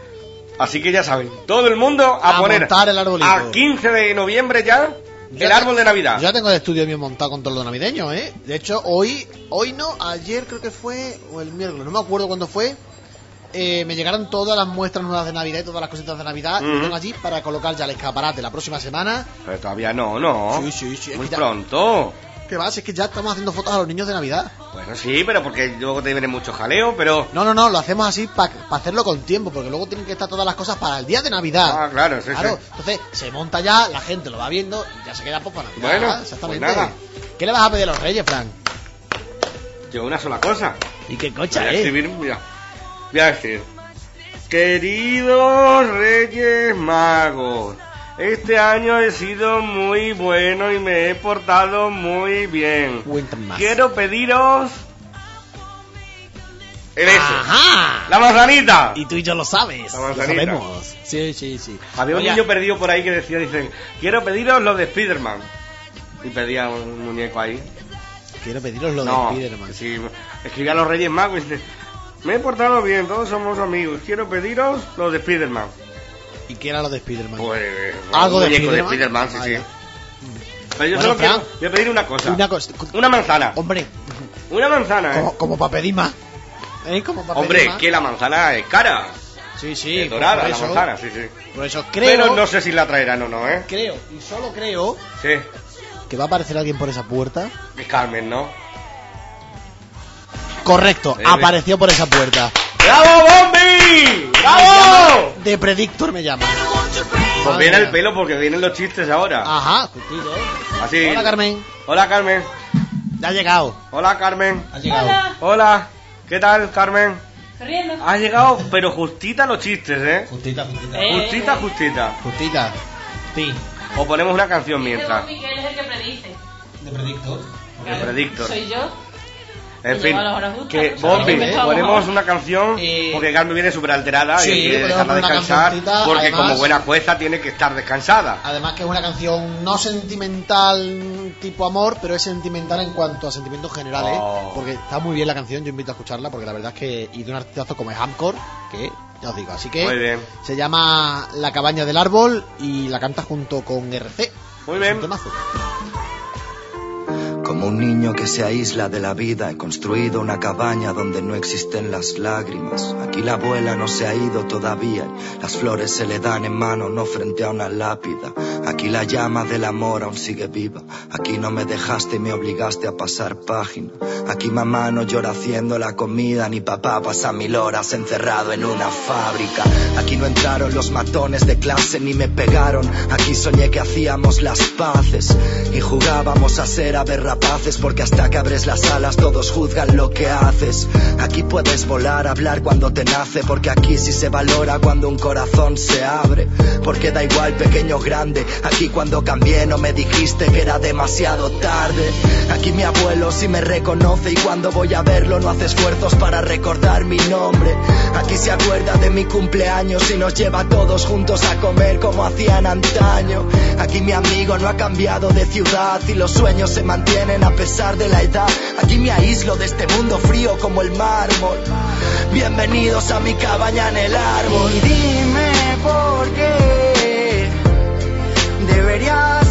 Así que ya saben, todo el mundo a, A poner montar el arbolito. a quince de noviembre ya Yo el te- árbol de Navidad. Yo ya tengo el estudio mío montado con todo lo navideño, ¿eh? De hecho, hoy, hoy no, ayer creo que fue, o el miércoles, no me acuerdo cuándo fue, eh, me llegaron todas las muestras nuevas de Navidad y todas las cositas de Navidad, y Ujú. lo tengo allí para colocar ya el escaparate la próxima semana. Pero todavía no, no. Sí, sí, sí, es Muy que ya- pronto. ¿Qué va? Si es que ya estamos haciendo fotos a los niños de Navidad. Bueno, sí, pero porque luego te viene mucho jaleo, pero... No, no, no, lo hacemos así para hacerlo con tiempo, porque luego tienen que estar todas las cosas para el día de Navidad. Ah, claro, sí, Claro, sí. entonces se monta ya, la gente lo va viendo y ya se queda pues para Navidad. Bueno, exactamente. pues nada. ¿Qué le vas a pedir a los reyes, Frank? Yo una sola cosa. ¿Y qué Voy cocha, a eh? escribir, mira. Voy a decir: queridos Reyes Magos, este año he sido muy bueno y me he portado muy bien. Cuéntame más. Quiero pediros el ese, ¡Ajá! la manzanita. Y tú y yo lo sabes. La Lo manzanita. sabemos. Sí, sí, sí. Había un Oye, niño perdido por ahí que decía, dicen, quiero pediros lo de Spiderman. Y pedía un muñeco ahí. Quiero pediros lo No, de Spiderman. sí, escribía a los Reyes Magos y dice, me he portado bien, todos somos amigos, quiero pediros lo de Spiderman. ¿Y qué era lo de Spiderman? Pues, ¿Algo un de muñeco Spiderman? de Spiderman, sí, Ah, sí. ya. Pero yo Bueno, solo quiero, Fran, voy a pedir una cosa. Una cosa. Una manzana. Hombre, Una manzana, ¿eh? como, como para pedir más. ¿Eh? Como para Hombre, pedir más. que la manzana es cara. Sí, sí. es dorada por la eso, manzana, sí, sí. Por eso creo. Pero no sé si la traerán o no, ¿eh? Creo, y solo creo, Sí, que va a aparecer alguien por esa puerta. es Carmen, ¿no? Correcto, Eh, apareció por esa puerta. ¡Bravo, Bombi! ¡Bravo! De Predictor me llama. Pues viene el pelo porque vienen los chistes ahora. Ajá, justito. Así. Hola, Carmen. Hola, Carmen. Ya ha llegado. Hola, Carmen. Ha llegado. Hola. ¿Qué tal, Carmen? Corriendo. Ha llegado, pero justita los chistes, ¿eh? Justita, justita. Eh. Justita, justita. Justita. Sí. O ponemos una canción Dice mientras. Bobby que él es el que predice. predictor. El predictor. Soy yo. En Que fin, lleva las horas justas, que ¿no? Bombi, ¿Eh? ponemos una canción Eh, porque Carmen viene súper alterada sí, y quiere ponemos dejarla una descansar cancioncita, porque además- como buena jueza tiene que estar descansada. Además que es una canción no sentimental tipo amor, pero es sentimental en cuanto a sentimientos generales, Oh. porque está muy bien la canción, yo invito a escucharla porque la verdad es que y de un artistazo como es Hamcore, que ya os digo, así que Muy bien. se llama La cabaña del árbol y la canta junto con R C. Muy Es bien. un temazo. Como un niño que se aísla de la vida, he construido una cabaña donde no existen las lágrimas. Aquí la abuela no se ha ido todavía, las flores se le dan en mano, no frente a una lápida. Aquí la llama del amor aún sigue viva. Aquí no me dejaste y me obligaste a pasar página. Aquí mamá no llora haciendo la comida, ni papá pasa mil horas encerrado en una fábrica. Aquí no entraron los matones de clase ni me pegaron. Aquí soñé que hacíamos las paces y jugábamos a ser aberrapaces, porque hasta que abres las alas todos juzgan lo que haces. Aquí puedes volar, hablar cuando te nace, porque aquí sí se valora cuando un corazón se abre. Porque da igual pequeño o grande, aquí cuando cambié no me dijiste que era demasiado tarde. Aquí mi abuelo sí me reconoce y cuando voy a verlo no hace esfuerzos para recordar mi nombre. Aquí se acuerda de mi cumpleaños y nos lleva a todos juntos a comer como hacían antaño. Aquí mi amigo no ha cambiado de ciudad y los sueños se mantienen a pesar de la edad. Aquí me aíslo de este mundo frío como el mármol. Bienvenidos a mi cabaña en el árbol. Y dime por qué deberías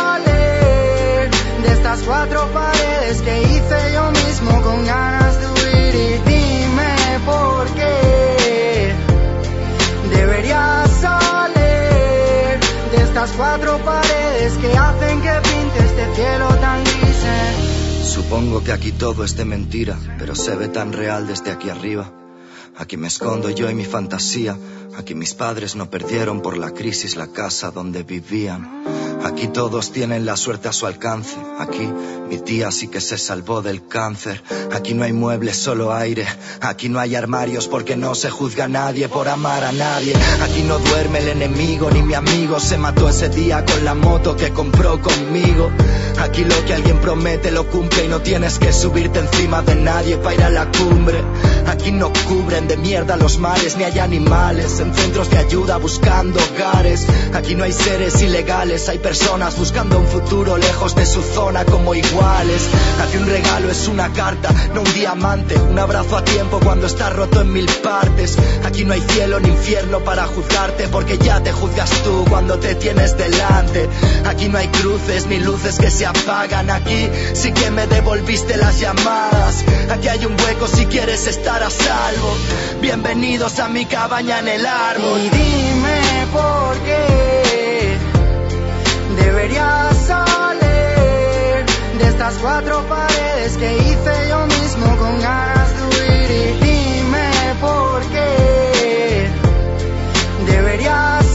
salir de estas cuatro paredes que hice yo mismo con ganas de huir. Y dime por qué deberías salir de estas cuatro paredes que hacen que pinte este cielo tan gris. Supongo que aquí todo es de mentira, pero se ve tan real desde aquí arriba. Aquí me escondo yo y mi fantasía. Aquí mis padres no perdieron por la crisis la casa donde vivían. Aquí todos tienen la suerte a su alcance. Aquí mi tía sí que se salvó del cáncer. Aquí no hay muebles, solo aire. Aquí no hay armarios porque no se juzga a nadie por amar a nadie. Aquí no duerme el enemigo ni mi amigo. Se mató ese día con la moto que compró conmigo. Aquí lo que alguien promete lo cumple y no tienes que subirte encima de nadie para ir a la cumbre. Aquí no cubren de mierda los mares, ni hay animales en centros de ayuda buscando hogares. Aquí no hay seres ilegales, hay personas buscando un futuro lejos de su zona como iguales. Aquí un regalo es una carta, no un diamante, un abrazo a tiempo cuando estás roto en mil partes. Aquí no hay cielo ni infierno para juzgarte, porque ya te juzgas tú cuando te tienes delante. Aquí no hay cruces ni luces que se apagan, aquí sí que me devolviste las llamadas. Aquí hay un hueco si quieres estar a salvo. Bienvenidos a mi cabaña en el árbol. Y dime por qué deberías salir de estas cuatro paredes que hice yo mismo con ganas de huir. Y dime por qué deberías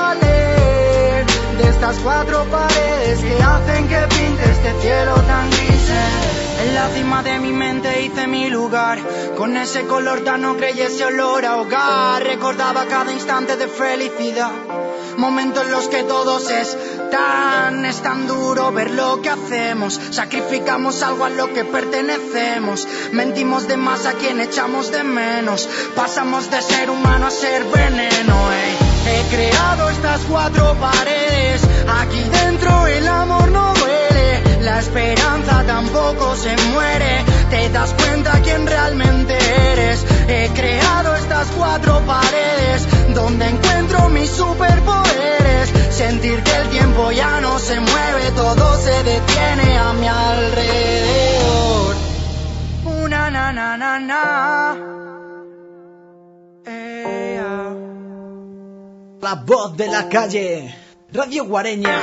salir de estas cuatro paredes que hacen que pinte este cielo tan gris. En la cima de mi mente hice mi lugar, con ese color tan ocre y ese olor a hogar. Recordaba cada instante de felicidad, momentos en los que todos están. Es tan duro ver lo que hacemos, sacrificamos algo a lo que pertenecemos. Mentimos de más a quien echamos de menos, pasamos de ser humano a ser veneno, ey. He creado estas cuatro paredes, aquí dentro el amor no duele, la esperanza tampoco se muere, te das cuenta quién realmente eres. He creado estas cuatro paredes donde encuentro mis superpoderes, sentir que el tiempo ya no se mueve, todo se detiene a mi alrededor. Una na na na na. Eh, ah. La voz de la calle, Radio Guareña.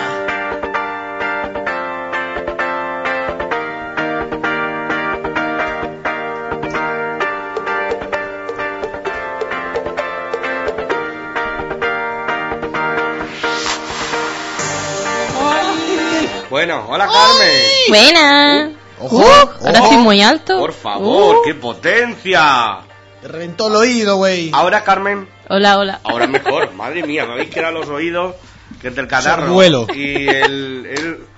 Bueno, hola Carmen. Buena. Ojo, Uh, ojo. ahora estoy muy alto. Por favor, Uh. qué potencia. Te reventó el oído, güey. Ahora Carmen, Hola, hola. ahora mejor. Madre mía, me habéis quedado los oídos que entre el catarro Sorbuelo. y el, el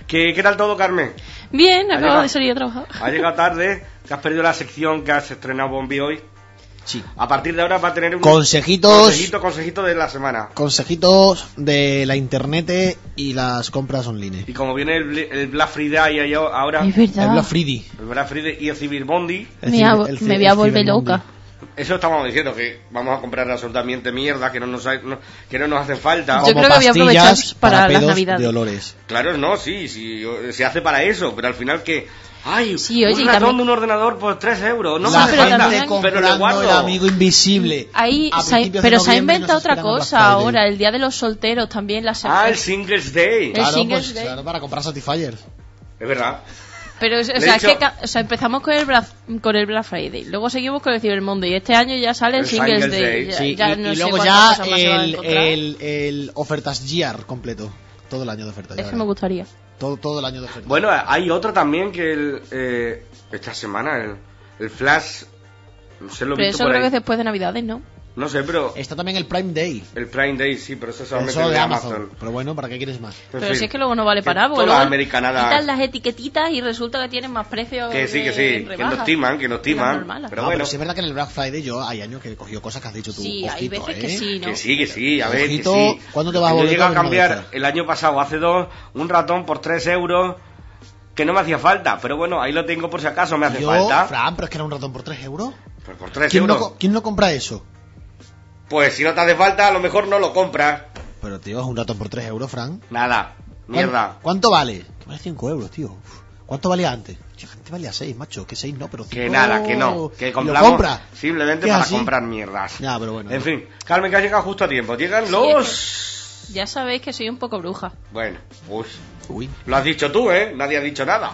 ¿Qué, ¿Qué tal todo, Carmen? Bien, ¿Ha acabo llegado? de salir a trabajar. Ha llegado tarde, que has perdido la sección que has estrenado Bombi hoy. Sí. A partir de ahora va a tener un Consejitos. consejito, consejito de la semana. Consejitos de la internet y las compras online. Y como viene el, Bl- el Black Friday ahí ahora, Es verdad. El Black Friday. el Black Friday y el Cyber Bondi, El Me, ciber- avo- el ci- me voy el a volver Cyber loca. Monday. eso estamos diciendo, que vamos a comprar absolutamente mierda, que no nos, ha- no, que no nos hacen falta. Yo Como creo que voy a aprovechar pastillas para las pedos Navidades. de olores. Claro, no, sí, sí, se hace para eso, pero al final que... Ay, Sí, oye, un y ratón también- de un ordenador por tres euros, no me la hace pero falta, también- gente pero le comprando el guardo. amigo invisible. Ahí A se ha- principios de pero se ha noviembre inventado nos otra esperan el Black cosa Friday. ahora, el Día de los Solteros también, la Ah, el Singles Day. El Claro, Singles pues, Day. claro, para comprar Satisfyers. Es verdad. Pero, o De sea, hecho- es que ca- o sea, empezamos con el, Black, con el Black Friday, luego seguimos con el Cyber Monday, y este año ya sale el, El Singles Singles Day. Day. Ya, Sí, ya y, no y sé luego cuántas ya cosas más se van a el, encontrar. el, el ofertas year completo. Todo el año de ofertas. ya Es que me verás. gustaría. Todo, todo el año de ofertas. Bueno, hay otro también que el, eh, esta semana, el, el Flash, no sé, lo he Pero visto eso por creo que ahí. es después de Navidades, ¿no? No sé, pero Está también el Prime Day. el Prime Day sí, pero eso solamente Eso es de de Amazon. Amazon. Pero bueno, ¿para qué quieres más? En Pero fin, si es que luego no vale que para nada, porque todas luego americanadas- quitan las etiquetitas y resulta que tienen más precio Que sí, que sí, que rebaja. nos timan, que nos Que las timan. normales. Pero No, bueno, pero sí es verdad que en el Black Friday yo hay años que he cogido cosas que has dicho tú. Sí, hay Ojito, veces que ¿eh? sí, ¿no? que sí, que sí, a ver, que Ojito, sí. ¿cuándo te vas a Yo volver llegué a con el cambiar Modern el año pasado, hace dos, un ratón por tres euros que no me hacía falta, pero bueno, ahí lo tengo por si acaso me hace Yo, falta. Fran, pero es que era un ratón por tres euros. Pues por tres ¿Quién no, euros. co- ¿Quién no compra eso? Pues si no te hace falta, a lo mejor no lo compras. Pero tío, es un ratón por tres euros, Fran. Nada, mierda. ¿Cuánto, cuánto vale? Que vale cinco euros, tío. Uf. ¿Cuánto valía antes? Tío, antes valía seis, macho. Que seis no, pero cinco. Que nada, que no. Que ¿Y lo compramos compra? simplemente ¿Qué es para así? comprar mierdas. Ya, pero bueno. En fin, Carmen, que ha llegado justo a tiempo. Llegan los... Ya sabéis que soy un poco bruja. Bueno, pues... Uy. Lo has dicho tú, ¿eh? Nadie ha dicho nada.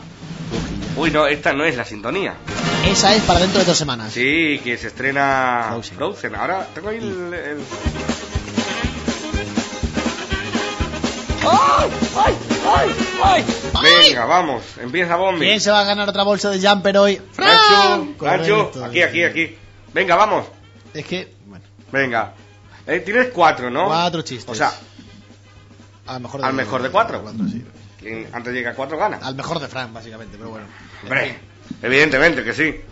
Uy, no, esta no es la sintonía. Esa es para dentro de dos semanas. Sí, que se estrena Frozen. Frozen. Ahora tengo ahí el... el- ¡Ay! ¡Ay! ¡Ay! Venga, vamos. Empieza Bombi. ¿Quién se va a ganar otra bolsa de jumper hoy? Nacho, Correcto. Nacho, aquí, aquí, aquí. Venga, vamos. Es que, bueno, Venga. Eh, tienes cuatro, ¿no? cuatro chistes. O sea, al mejor al mejor de cuatro. sí. quien antes llega a cuatro gana. Al mejor de Fran, básicamente, pero bueno. Hombre, evidentemente que sí.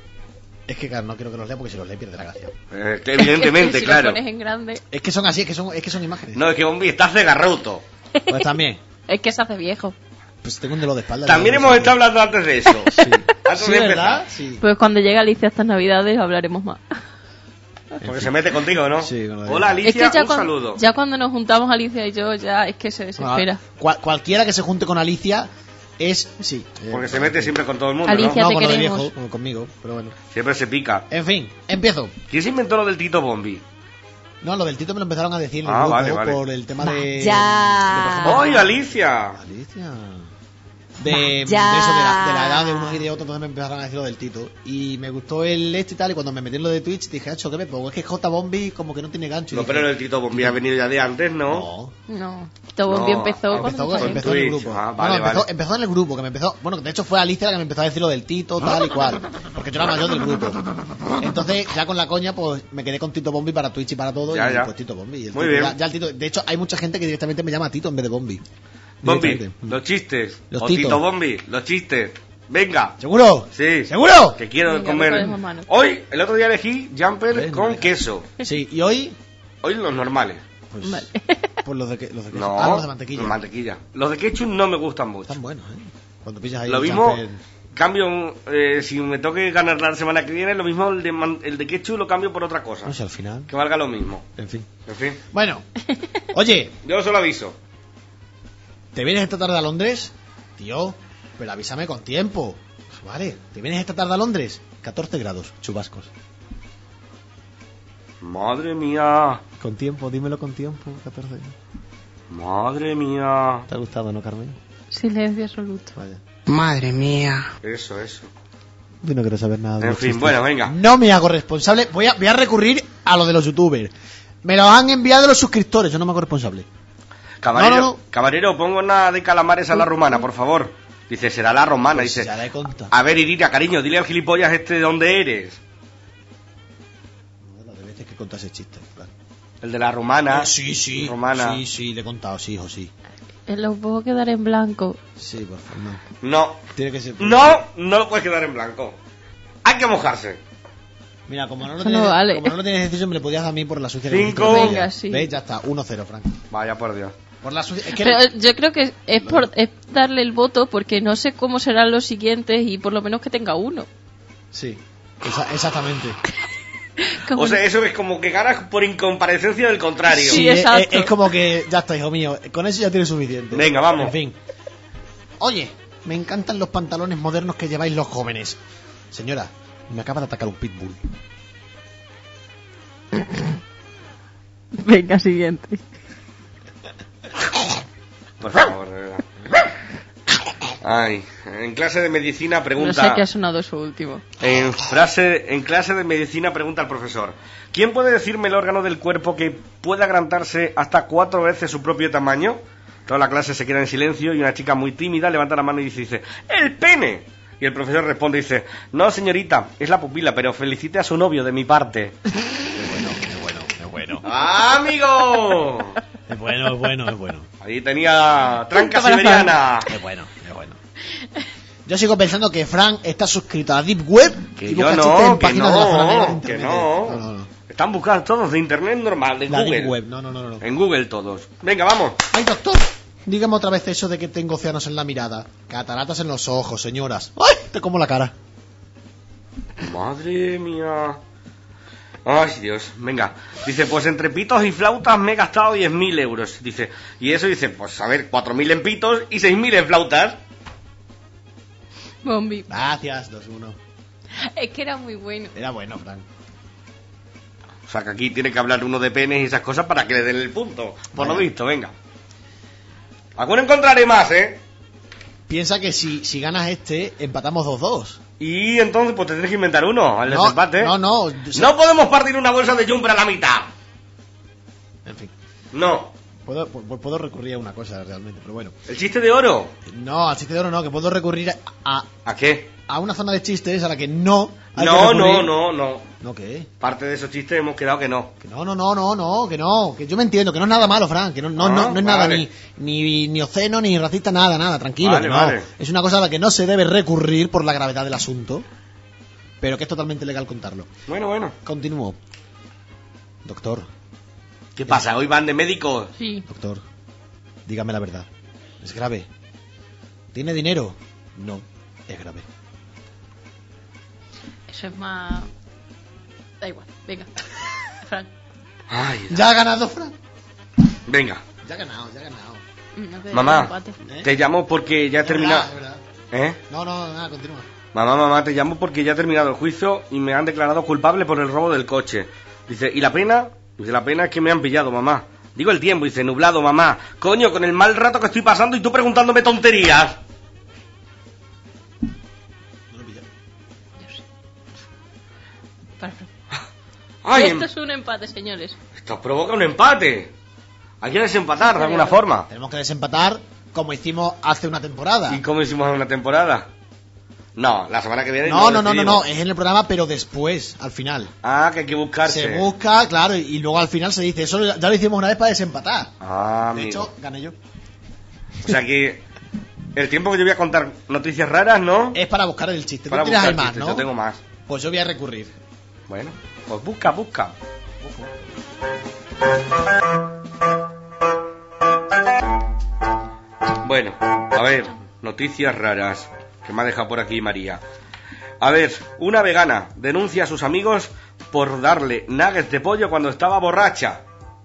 Es que, claro, no quiero que los lea porque si los lee pierde la gracia. Eh, que evidentemente, si claro. lo pones en grande. Es que son así, es que son, es que son imágenes. No, es que Bombi está cegarruto. Pues también. Es que se hace viejo. Pues tengo un dolor de espalda. También no hemos sé. estado hablando antes de eso. Sí, Antes sí de ¿verdad? empezar. Sí. Pues cuando llegue Alicia estas navidades hablaremos más. Porque se mete contigo, ¿no? Sí, con lo de- Hola, Es que Alicia, ya, un cuan- saludo. ya cuando nos juntamos Alicia y yo, ya es que se desespera. Ah, cual- cualquiera que se junte con Alicia es. Sí. eh, Porque se mete siempre con todo el mundo, Alicia, No, te con lo de queremos. viejo, como conmigo, pero bueno. ¿no? Siempre se pica. En fin, empiezo. ¿Quién se inventó lo del Tito Bombi? No, lo del Tito me lo empezaron a decir en el Ah, grupo vale, vale. por el tema de. Ya. de, por ejemplo, ¡Ay, Alicia! Alicia. De, de eso, de Ya. la, de la edad de unos y de otros, entonces me empezaron a decir lo del Tito. Y me gustó el este y tal, y cuando me metí en lo de Twitch dije, "Acho, ¿qué me pongo? Es que J Bombi como que no tiene gancho". Y No, dije, pero el Tito Bombi ha venido ya de antes, ¿no? No. No, Tito Bombi No, empezó Empezó, cuando con- salió. empezó en el Twitch. grupo. Ah, No, vale, no, empezó, vale. empezó en el grupo, que me empezó. Bueno, de hecho fue Alicia la que me empezó a decir lo del Tito, tal y cual. Porque yo era mayor del grupo. Entonces, ya con la coña, pues me quedé con Tito Bombi para Twitch y para todo. Ya, y ya. pues Tito Bombi. Y el Muy Tito- bien. Ya, ya el Tito, de hecho, hay mucha gente que directamente me llama Tito en vez de Bombi. Bombi, Directamente. los chistes. Los o Tito. Tito Bombi, los chistes. Venga. ¿Seguro? Sí. ¿Seguro? Que quiero Venga, comer. no podemos manos. Hoy, el otro día elegí jumper Venga. con queso. Sí, y hoy, Hoy los normales. pues, Vale. pues los de, que- los de queso. No, Ah, los de mantequilla. Los mantequilla. Los de ketchup no me gustan mucho. Están buenos, ¿eh? Cuando pillas ahí Lo el mismo, jumper- cambio, eh, si me toque ganar la semana que viene, lo mismo el de, man- el de ketchup lo cambio por otra cosa. No sé, al final. Que valga lo mismo. En fin. En fin, Bueno, oye, yo solo aviso. ¿te vienes esta tarde a Londres? Tío, pero avísame con tiempo. Vale, ¿te vienes esta tarde a Londres? catorce grados, chubascos. Madre mía, Con tiempo, dímelo con tiempo, catorce. madre mía. ¿Te ha gustado, no, Carmen? Silencio absoluto. Vaya. Madre mía. Eso, eso. Yo no quiero saber nada de En los fin, chistes. bueno, venga. No me hago responsable. Voy a, voy a recurrir a lo de los youtubers. Me los han enviado los suscriptores, yo no me hago responsable. Camarero, No, no, no. camarero, pongo una de calamares a la romana, por favor. Dice, será la romana. Pues Dice, ya la he contado. a ver, Irina, cariño, dile al gilipollas este de dónde eres. No, de veces que contas ese chiste, claro. El de la romana. Eh, sí, sí. Romana. Sí, sí, le he contado, sí, hijo, sí. ¿Lo puedo quedar en blanco? Sí, por favor. No. No. Tiene que ser. No, no lo puedes quedar en blanco. Hay que mojarse. Mira, como no lo Eso tienes, no vale. como no lo tienes decisión, me lo podías dar a mí por la sucia. Cinco. Que Venga, sí. ¿Veis? Ya está, uno cero, Frank. Vaya por Dios. Por la sucia. Es que Pero yo creo que es por es darle el voto porque no sé cómo serán los siguientes y por lo menos que tenga uno. Sí, esa- exactamente. Como- O sea, eso es como que ganas por incomparecencia del contrario. Sí, es, exacto. es- es como que ya está, hijo mío. Con eso ya tienes suficiente. Venga, vamos. En fin. Oye, me encantan los pantalones modernos que lleváis los jóvenes. Señora, me acaba de atacar un pitbull. Venga, siguiente. Por favor, de verdad. Ay, en clase de medicina No pregunta... sé qué ha sonado su último. En, frase, en clase de medicina pregunta al profesor: ¿quién puede decirme el órgano del cuerpo que puede agrandarse hasta cuatro veces su propio tamaño? Toda la clase se queda en silencio y una chica muy tímida levanta la mano y dice, dice ¡el pene! Y el profesor responde y dice: no, señorita, es la pupila, pero felicite a su novio de mi parte. Es bueno, es bueno, es bueno. ¡Ah, amigo! Es bueno, es bueno, es bueno. Ahí tenía tranca Punto para siberiana. Es bueno, es bueno. Yo sigo pensando que Frank está suscrito a la Deep Web Que y yo busca no, chistes en que páginas de la zona negra de no, internet. que no. No, no, no. Están buscados todos de internet normal, de La Google. Deep Web, no, no, no, no. En Google todos. Venga, vamos. Ay, doctor, dígame otra vez eso de que tengo océanos en la mirada. Cataratas en los ojos, señoras. ¡Ay! Te como la cara. Madre mía. Ay, Dios. Venga. Dice, pues entre pitos y flautas me he gastado diez mil euros. Dice, y eso dice, pues a ver, cuatro mil en pitos y seis mil en flautas. Bombi. Gracias, dos uno. Es que era muy bueno. Era bueno, Frank. O sea que aquí tiene que hablar uno de penes y esas cosas para que le den el punto. Por lo Vaya. visto, venga. Alguno encontraré más, ¿eh? Piensa que si, si ganas este, empatamos dos dos. Y entonces pues tendrás que inventar uno al No, desempate. no, no. No podemos partir una bolsa de jumper a la mitad. En fin. No. Puedo, pu- puedo recurrir a una cosa realmente, pero bueno. ¿El chiste de oro? No, al chiste de oro no, que puedo recurrir a, ¿A qué? a una zona de chistes a la que no hay que No, no, recurrir. no, no. ¿No qué? Parte de esos chistes hemos quedado que no. Que no, no, no, no, no, que no. Que yo me entiendo, que no es nada malo, Frank. Que no, no, Ah, no, no es nada vale. ni, ni, ni obsceno, ni racista, nada, nada. Tranquilo, Vale, que no. vale. Es una cosa a la que no se debe recurrir por la gravedad del asunto. Pero que es totalmente legal contarlo. Bueno, bueno. Continúo. Doctor, ¿Qué pasa? ¿Hoy van de médicos? Sí. doctor, dígame la verdad. ¿Es grave? ¿Tiene dinero? No, es grave. Eso es más... Da igual. Venga. Fran. Ay, ¿Ya ha ganado, Frank? venga. Ya ha ganado, ya ha ganado. Mm, no queda Mamá, empate. ¿Eh? te llamo porque ya he Es terminado. verdad, es verdad. ¿Eh? No, no, nada, continúa. Mamá, mamá, te llamo porque ya he terminado el juicio y me han declarado culpable por el robo del coche. Dice, ¿y la pena? Dice, la pena es que me han pillado, mamá. Digo el tiempo, dice, nublado, mamá. Coño, con el mal rato que estoy pasando y tú preguntándome tonterías. No lo pillo. Para Fran. Ay, Esto em- es un empate, señores. esto provoca un empate. Hay que desempatar de alguna forma. Tenemos que desempatar como hicimos hace una temporada. ¿Y cómo hicimos en una temporada? No, la semana que viene No, no, no, no, decidimos. no, es en el programa, pero después, al final. Ah, que hay que buscarse. Se busca, claro, y, y luego al final se dice, eso ya lo hicimos una vez para desempatar. Ah, De amigo. hecho, gané yo. O sea que el tiempo que yo voy a contar noticias raras, ¿no? Es para buscar el chiste. Tú Para tienes buscar ahí más, chistes, ¿no? yo tengo más. Pues yo voy a recurrir. Bueno, pues busca, busca. Bueno, a ver, noticias raras que me ha dejado por aquí María. A ver, una vegana denuncia a sus amigos por darle nuggets de pollo cuando estaba borracha.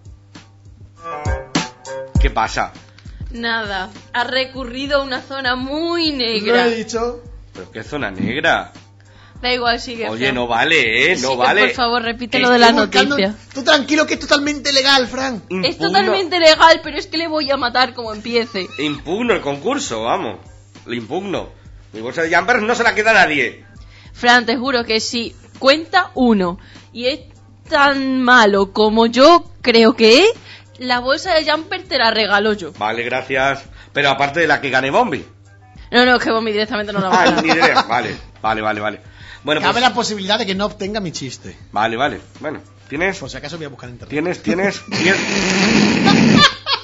¿Qué pasa? Nada. Ha recurrido a una zona muy Lo negra. he dicho. ¿Pero qué zona negra? Da igual, sigue. Oye, Fran. no vale, ¿eh? No Sigue, vale. por favor, repite lo Estoy de la Buscando- noticia. Tú tranquilo que es totalmente legal, Frank. Es Impugno- totalmente legal, pero es que le voy a matar como empiece. Impugno el concurso, vamos. Lo impugno. Mi bolsa de jumpers no se la queda a nadie. Fran, te juro que si cuenta uno y es tan malo como yo creo que es, la bolsa de jumper te la regalo yo. Vale, gracias. Pero aparte de la que gane Bombi. No, no, que Bombi directamente no la va a Ah, ganar. ni idea. Vale, vale, vale, vale. Bueno, Cabe pues, la posibilidad de que no obtenga mi chiste. vale, vale. Bueno, tienes, Por si acaso voy a buscar en internet. tienes, tienes, tienes,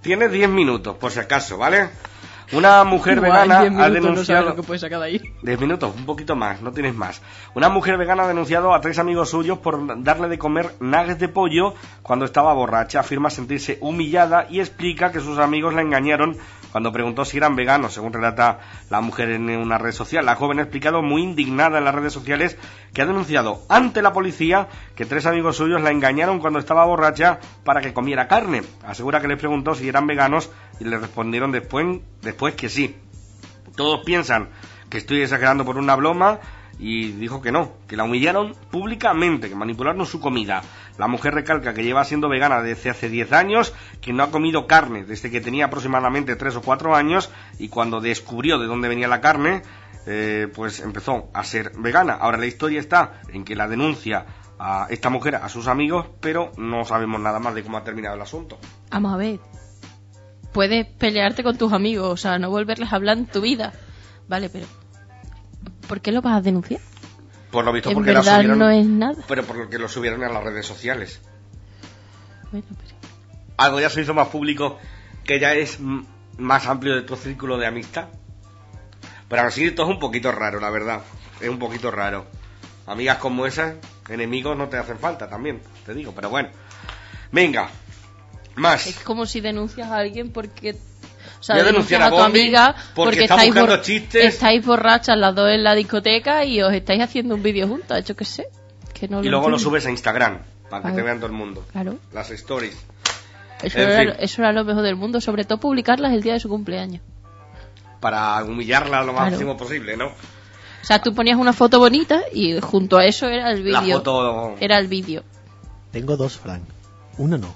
Tienes diez minutos, por si acaso, ¿vale? Una mujer Guay, vegana diez ha minutos, no denunciado... sabes lo que puedes sacar de ahí. diez minutos, un poquito más, no tienes más. Una mujer vegana ha denunciado a tres amigos suyos por darle de comer nuggets de pollo cuando estaba borracha. Afirma sentirse humillada y explica que sus amigos la engañaron cuando preguntó si eran veganos, según relata la mujer en una red social. La joven ha explicado, muy indignada en las redes sociales, que ha denunciado ante la policía que tres amigos suyos la engañaron cuando estaba borracha para que comiera carne. Asegura que les preguntó si eran veganos y le respondieron después, después que sí. Todos piensan que estoy exagerando por una broma y dijo que no, que la humillaron públicamente, que manipularon su comida. La mujer recalca que lleva siendo vegana desde hace diez años, que no ha comido carne desde que tenía aproximadamente tres o cuatro años, y cuando descubrió de dónde venía la carne, eh, pues empezó a ser vegana. Ahora la historia está en que la denuncia a esta mujer a sus amigos, pero no sabemos nada más de cómo ha terminado el asunto. Vamos a ver. Puedes pelearte con tus amigos, o sea, no volverles a hablar en tu vida. Vale, pero ¿por qué lo vas a denunciar? Por lo visto En porque la verdad subieron, no es nada. pero por lo que lo subieron a las redes sociales. Bueno, pero... Algo ya se hizo más público, que ya es m- más amplio de tu círculo de amistad. Pero así esto es un poquito raro, la verdad. Es un poquito raro. Amigas como esas, enemigos no te hacen falta también, te digo, pero bueno. Venga, más. Es como si denuncias a alguien porque... O sea, Voy a denuncias denunciar a a tu Bombi amiga porque porque, está estáis, buscando bor- chistes. estáis borrachas las dos en la discoteca y os estáis haciendo un vídeo juntas, yo qué sé. Que no Y luego lo entiendo. subes a Instagram, para que Claro. te vean todo el mundo. Claro. Las stories. Eso En era, fin. lo- eso era lo mejor del mundo, sobre todo publicarlas el día de su cumpleaños. Para humillarla lo Claro. máximo posible, ¿no? O sea, tú ponías una foto bonita y junto a eso era el La vídeo. foto... Era el vídeo. Tengo dos, Frank. Uno no.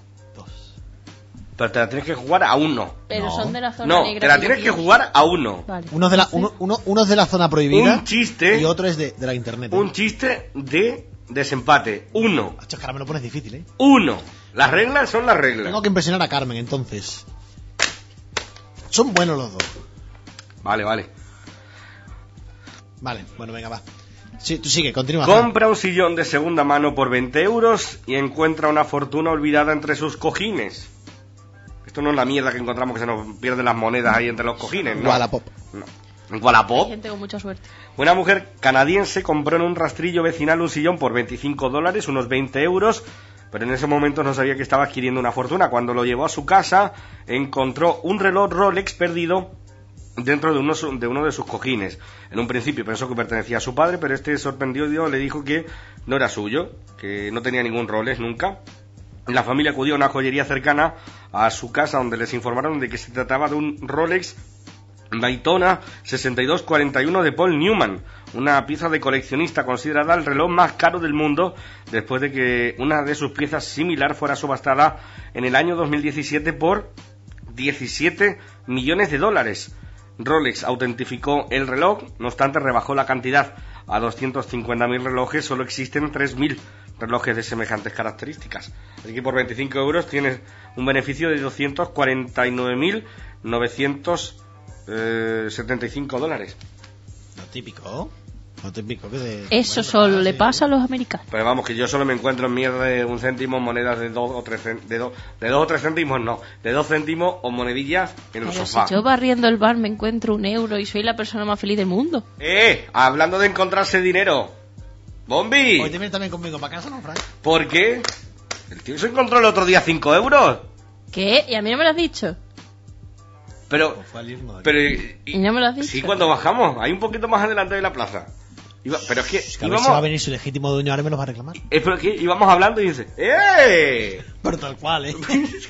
Pero te la tienes que jugar a uno. Pero No. son de la zona No, negra. te la yo tienes que pienso. jugar a uno. Vale. Uno, de la, uno, uno, uno es de la zona prohibida Un chiste. y otro es de, de la internet. ¿eh? Un chiste de desempate. Uno. Acho, que ahora me lo pones difícil, ¿eh? Uno. Las reglas son las reglas. Tengo que impresionar a Carmen, entonces. Son buenos los dos. Vale, vale. Vale, bueno, venga, va. Sí, tú sigue, continúa. Frank. Compra un sillón de segunda mano por veinte euros y encuentra una fortuna olvidada entre sus cojines. Esto no es la mierda que encontramos que se nos pierden las monedas ahí entre los cojines, ¿no? Wallapop. No. ¿En Wallapop? Hay gente con mucha suerte. Una mujer canadiense compró en un rastrillo vecinal un sillón por veinticinco dólares, unos veinte euros, pero en ese momento no sabía que estaba adquiriendo una fortuna. Cuando lo llevó a su casa, encontró un reloj Rolex perdido dentro de uno, de uno de sus cojines. En un principio pensó que pertenecía a su padre, pero este sorprendido le dijo que no era suyo, que no tenía ningún Rolex nunca. La familia acudió a una joyería cercana a su casa, donde les informaron de que se trataba de un Rolex Daytona sesenta y dos cuarenta y uno de Paul Newman, una pieza de coleccionista considerada el reloj más caro del mundo, después de que una de sus piezas similar fuera subastada en el año dos mil diecisiete por diecisiete millones de dólares. Rolex autentificó el reloj, no obstante rebajó la cantidad a doscientos cincuenta mil relojes. Solo existen tres mil relojes de semejantes características, así que por veinticinco euros tienes un beneficio de doscientos cuarenta y nueve mil novecientos setenta y cinco dólares. Lo típico. Lo típico que de... Eso bueno, solo ah, le sí. pasa a los americanos. Pero vamos, que yo solo me encuentro en mierda de un céntimo, monedas de dos o tres cén- de dos, de dos o tres céntimos, no, de dos céntimos o monedillas en el Pero si sofá. yo barriendo el bar me encuentro un euro y soy la persona más feliz del mundo. Eh, hablando de encontrarse dinero, Bombi, Hoy te vienes también conmigo para casa, ¿no, Frank? ¿por qué? El tío se encontró el otro día cinco euros. ¿Qué? ¿Y a mí no me lo has dicho? Pero, Pues fue al irnos de aquí. pero, y- ¿Y no me lo has dicho? sí, cuando bajamos, hay un poquito más adelante de la plaza. Iba- pero es que Es que a ver si va a íbamos, venir su legítimo dueño, ahora me lo va a reclamar. es pero que íbamos hablando y dice, ¡eh! Pero tal cual, ¿eh?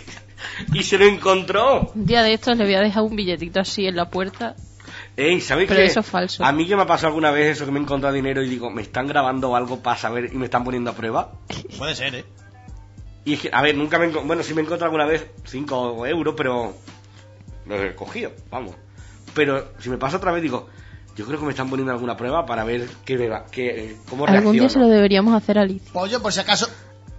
Y se lo encontró. Un día de estos le voy a dejar un billetito así en la puerta. Ey, ¿sabéis Pero qué? eso es falso. A mí que me ha pasado alguna vez eso, que me he encontrado dinero y digo, ¿me están grabando algo para saber y me están poniendo a prueba? Puede ser, ¿eh? Y es que, a ver, nunca me... enco- Bueno, sí me he encontrado alguna vez cinco euros, pero... Los he cogido, vamos. Pero si me pasa otra vez, digo, yo creo que me están poniendo alguna prueba para ver qué me va, qué, cómo Algún día se reacciono. lo deberíamos hacer a Alicia. Pollo, por si acaso.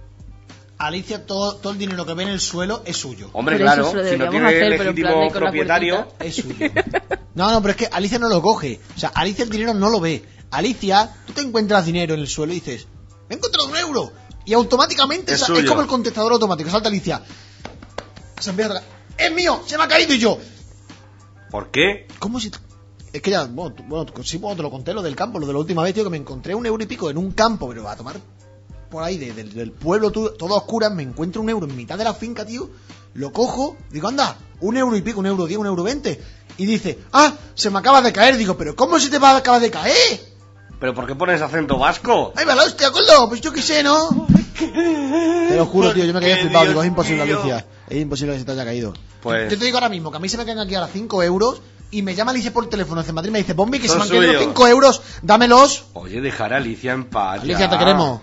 Alicia, todo, todo el dinero que ve en el suelo es suyo. Hombre, Pero eso claro, se lo si no deberíamos tiene hacer, pero en plan legítimo de con la propietario... puertita. Es suyo. No, no, pero es que Alicia no lo coge. O sea, Alicia el dinero no lo ve. Alicia, tú te encuentras dinero en el suelo y dices, me he encontrado un euro. Y automáticamente Es sa- es suyo. como el contestador automático. Salta Alicia. Se empieza a tocar. es mío, se me ha caído y yo. ¿Por qué? ¿Cómo si...? Es que ya, bueno, tú- bueno, tú- sí, bueno, te lo conté, lo del campo, lo de la última vez, tío, que me encontré un euro y pico en un campo, pero va a tomar por ahí, de- del- del pueblo, tú- todo a oscuras, me encuentro un euro en mitad de la finca, tío, lo cojo, digo, anda, un euro y pico, un euro diez, un euro veinte, y dice, ah, se me acaba de caer, digo, pero ¿cómo se te va a acabar de caer? ¿Pero por qué pones acento vasco? ¡Ay, va la hostia, Coldo! Pues yo qué sé, ¿no? Te lo juro, tío, yo me quedé Porque, flipado, Dios digo, es imposible, mío. Alicia, es imposible que se te haya caído. Pues- Yo te digo ahora mismo, que a mí se me caen aquí ahora cinco euros, y me llama Alicia por teléfono desde Madrid y me dice, Bombi, que Son se me han caído los suyos. cinco euros, dámelos. Oye, dejar a Alicia en paz. Alicia, ya. te queremos.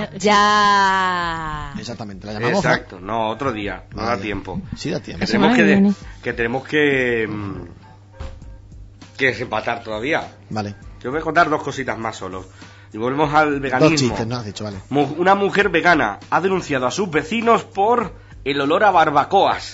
Ya. Exactamente, la llamamos. ¿no? Exacto, no, otro día, no da Vale. tiempo. Sí, da tiempo. Que La tenemos semana que, que de- viene. que tenemos que mm, que desempatar todavía. Vale. Yo voy a contar dos cositas más solo. Y volvemos al Dos veganismo. chistes, no has dicho, vale. Mu- Una mujer vegana ha denunciado a sus vecinos por el olor a barbacoas.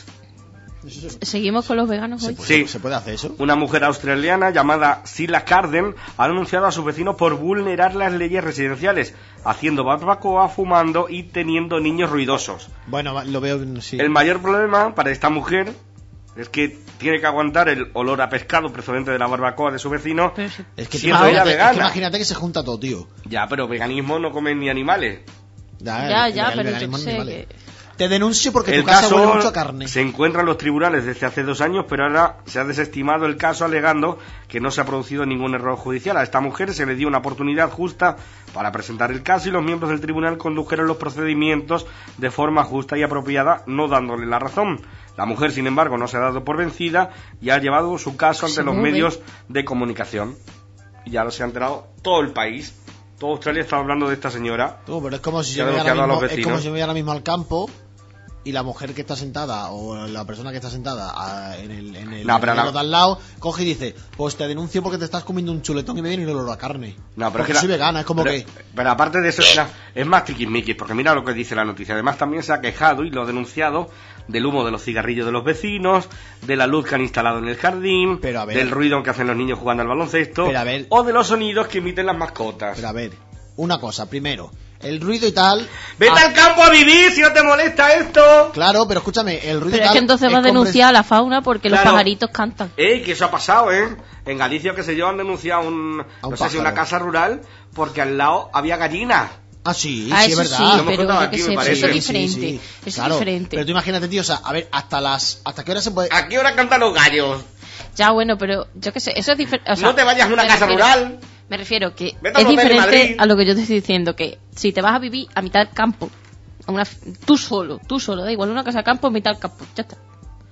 ¿Seguimos con los veganos hoy? Sí. ¿Se puede hacer eso? Una mujer australiana llamada Sila Carden ha denunciado a sus vecinos por vulnerar las leyes residenciales, haciendo barbacoa, fumando y teniendo niños ruidosos. Bueno, va- lo veo, sí. El mayor problema para esta mujer es que tiene que aguantar el olor a pescado procedente de la barbacoa de su vecino, Es que, siendo ella imagínate, es que vegana. imagínate que se junta todo, tío. Ya, pero veganismo no comen ni animales. Ya, Ya, el- ya, el pero yo veganismo qué sé, ni vale. que- Te denuncio porque El tu casa caso huele mucho a carne. se encuentra en los tribunales desde hace dos años, pero ahora se ha desestimado el caso alegando que no se ha producido ningún error judicial. A esta mujer se le dio una oportunidad justa para presentar el caso y los miembros del tribunal condujeron los procedimientos de forma justa y apropiada, no dándole la razón. La mujer, sin embargo, no se ha dado por vencida y ha llevado su caso ante Se los mueve. medios de comunicación. Y ya lo se ha enterado todo el país. Toda Australia está hablando de esta señora. Tú, pero es como si Que ha yo me voy ahora denunciado a los mismo, es como vecinos. si me voy ahora mismo al campo y la mujer que está sentada o la persona que está sentada a- en el, en el, No, pero en el la- de al lado coge y dice, pues te denuncio porque te estás comiendo un chuletón y me viene el olor a carne. No, pero porque es que la- soy vegana, es como pero, que... pero aparte de eso, es, una- es más tiquismiquis, porque mira lo que dice la noticia. Además, también se ha quejado y lo ha denunciado del humo de los cigarrillos de los vecinos, de la luz que han instalado en el jardín, Pero a ver. del ruido que hacen los niños jugando al baloncesto, Pero a ver. o de los sonidos que emiten las mascotas. Pero a ver, una cosa, primero, el ruido y tal... ¡Vete ah, al campo a vivir si no te molesta esto! Claro, pero escúchame, el ruido y Pero es tal... que entonces va a compres- denunciar a la fauna porque los Claro. pajaritos cantan. ¡Eh, que eso ha pasado, eh! En Galicia, que sé yo, han denunciado un, A un no sé si una pájaro. casa rural porque al lado había gallinas. Ah, sí, Ah, sí, es eso verdad. sí, Lo hemos pero contado yo aquí, qué me sé, pero parece. eso es Sí, diferente. Eso Claro, es diferente. pero tú imagínate, tío, o sea, a ver, hasta las... ¿Hasta qué hora se puede...? ¿A qué hora cantan los gallos? Ya, bueno, pero yo qué sé, eso es diferente. No te vayas a una me casa refiero- rural. Me refiero que Vete a es un hotel en diferente Madrid. a lo que yo te estoy diciendo, que si te vas a vivir a mitad del campo, a una, tú solo, tú solo, da igual, una casa de campo, mitad del campo, ya está.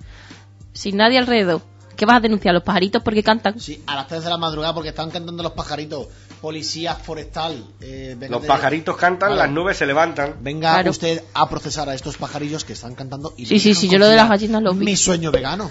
Sin nadie alrededor, ¿qué vas a denunciar? ¿Los pajaritos porque cantan? Sí, a las tres de la madrugada porque están cantando los pajaritos. Policía forestal. eh, venga Los de- pajaritos cantan, Claro. las nubes se levantan. Venga Claro. usted a procesar a estos pajarillos que están cantando. Y Sí, me sí, dejan sí, yo lo de las conciliar gallinas lo vi. Mi sueño vegano.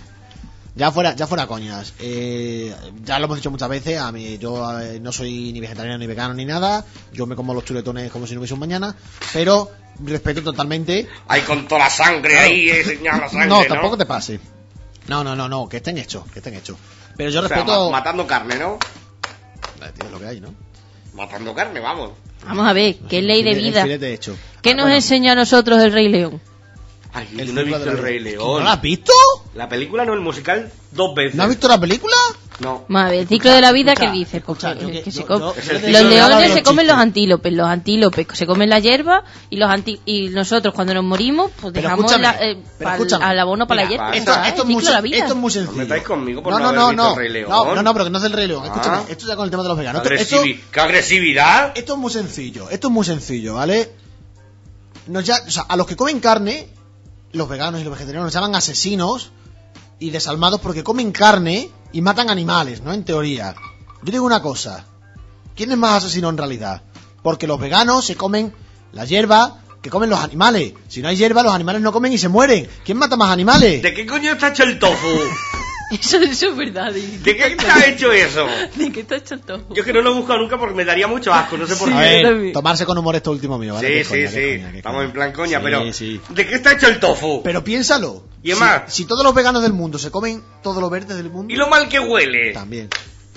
Ya fuera, ya fuera coñas. Eh, ya lo hemos dicho muchas veces. A mí, yo eh, no soy ni vegetariano ni vegano ni nada. Yo me como los chuletones como si no hubiese un mañana. Pero respeto totalmente. Ahí con toda la sangre ahí, eh, señala la sangre, No, ¿no? tampoco te pase. No, no, no, no, que estén hechos, que estén hechos. Pero yo O sea, respeto. ma- matando carne, ¿no? Eh, tío, es lo que hay, ¿no? Matando carne, vamos. Vamos a ver, ¿qué ley de El vida? filete hecho. ¿Qué Ah, nos bueno. enseña a nosotros el Rey León? Ay, El yo no he ciclo visto de el la Rey vida. León. ¿No lo has visto? La película no, el musical, dos veces. ¿No has visto la película? No. Vamos a ver, el ciclo de la vida, escucha, ¿qué dice? escucha, Porque, yo que- que se yo- come- yo- Es el yo te ciclo los de la leones vida se de comen los los chistes. antílopes, los antílopes se comen la hierba y los anti y nosotros cuando nos morimos pues Pero dejamos escúchame, la, eh, pero pa'l- escúchame. al abono para la Mira, hierba. esto, ¿sabes? esto es El muy, ciclo de la vida. esto es muy sencillo. No metáis conmigo por no, no no, haber no, visto no. el Rey León. No, no, no, pero que no es del Rey León. Ah. Escúchame, esto ya con el tema de los veganos. ¿Qué, Esto, agresivi- ¿Qué agresividad? esto es muy sencillo, esto es muy sencillo, ¿vale? Nos ya, o sea, a los que comen carne, los veganos y los vegetarianos nos llaman asesinos y desalmados porque comen carne y matan animales, ¿no? En teoría. Yo digo una cosa. ¿Quién es más asesino en realidad? Porque los veganos se comen la hierba que comen los animales. Si no hay hierba, los animales no comen y se mueren. ¿Quién mata más animales? ¿De qué coño está hecho el tofu? Eso, eso es verdad. ¿De, ¿De qué está hecho eso? ¿De qué está hecho el tofu? Yo es que no lo he buscado nunca porque me daría mucho asco, no sé por Sí, A qué. ver, también. tomarse con humor esto último mío, ¿vale? Sí, Qué sí, coña, sí. qué coña, qué Estamos coña. en plan coña, Sí, pero sí. ¿de qué está hecho el tofu? Pero piénsalo. Y es Si- más- Si todos los veganos del mundo se comen todo lo verde del mundo... ¿Y lo mal que huele? También.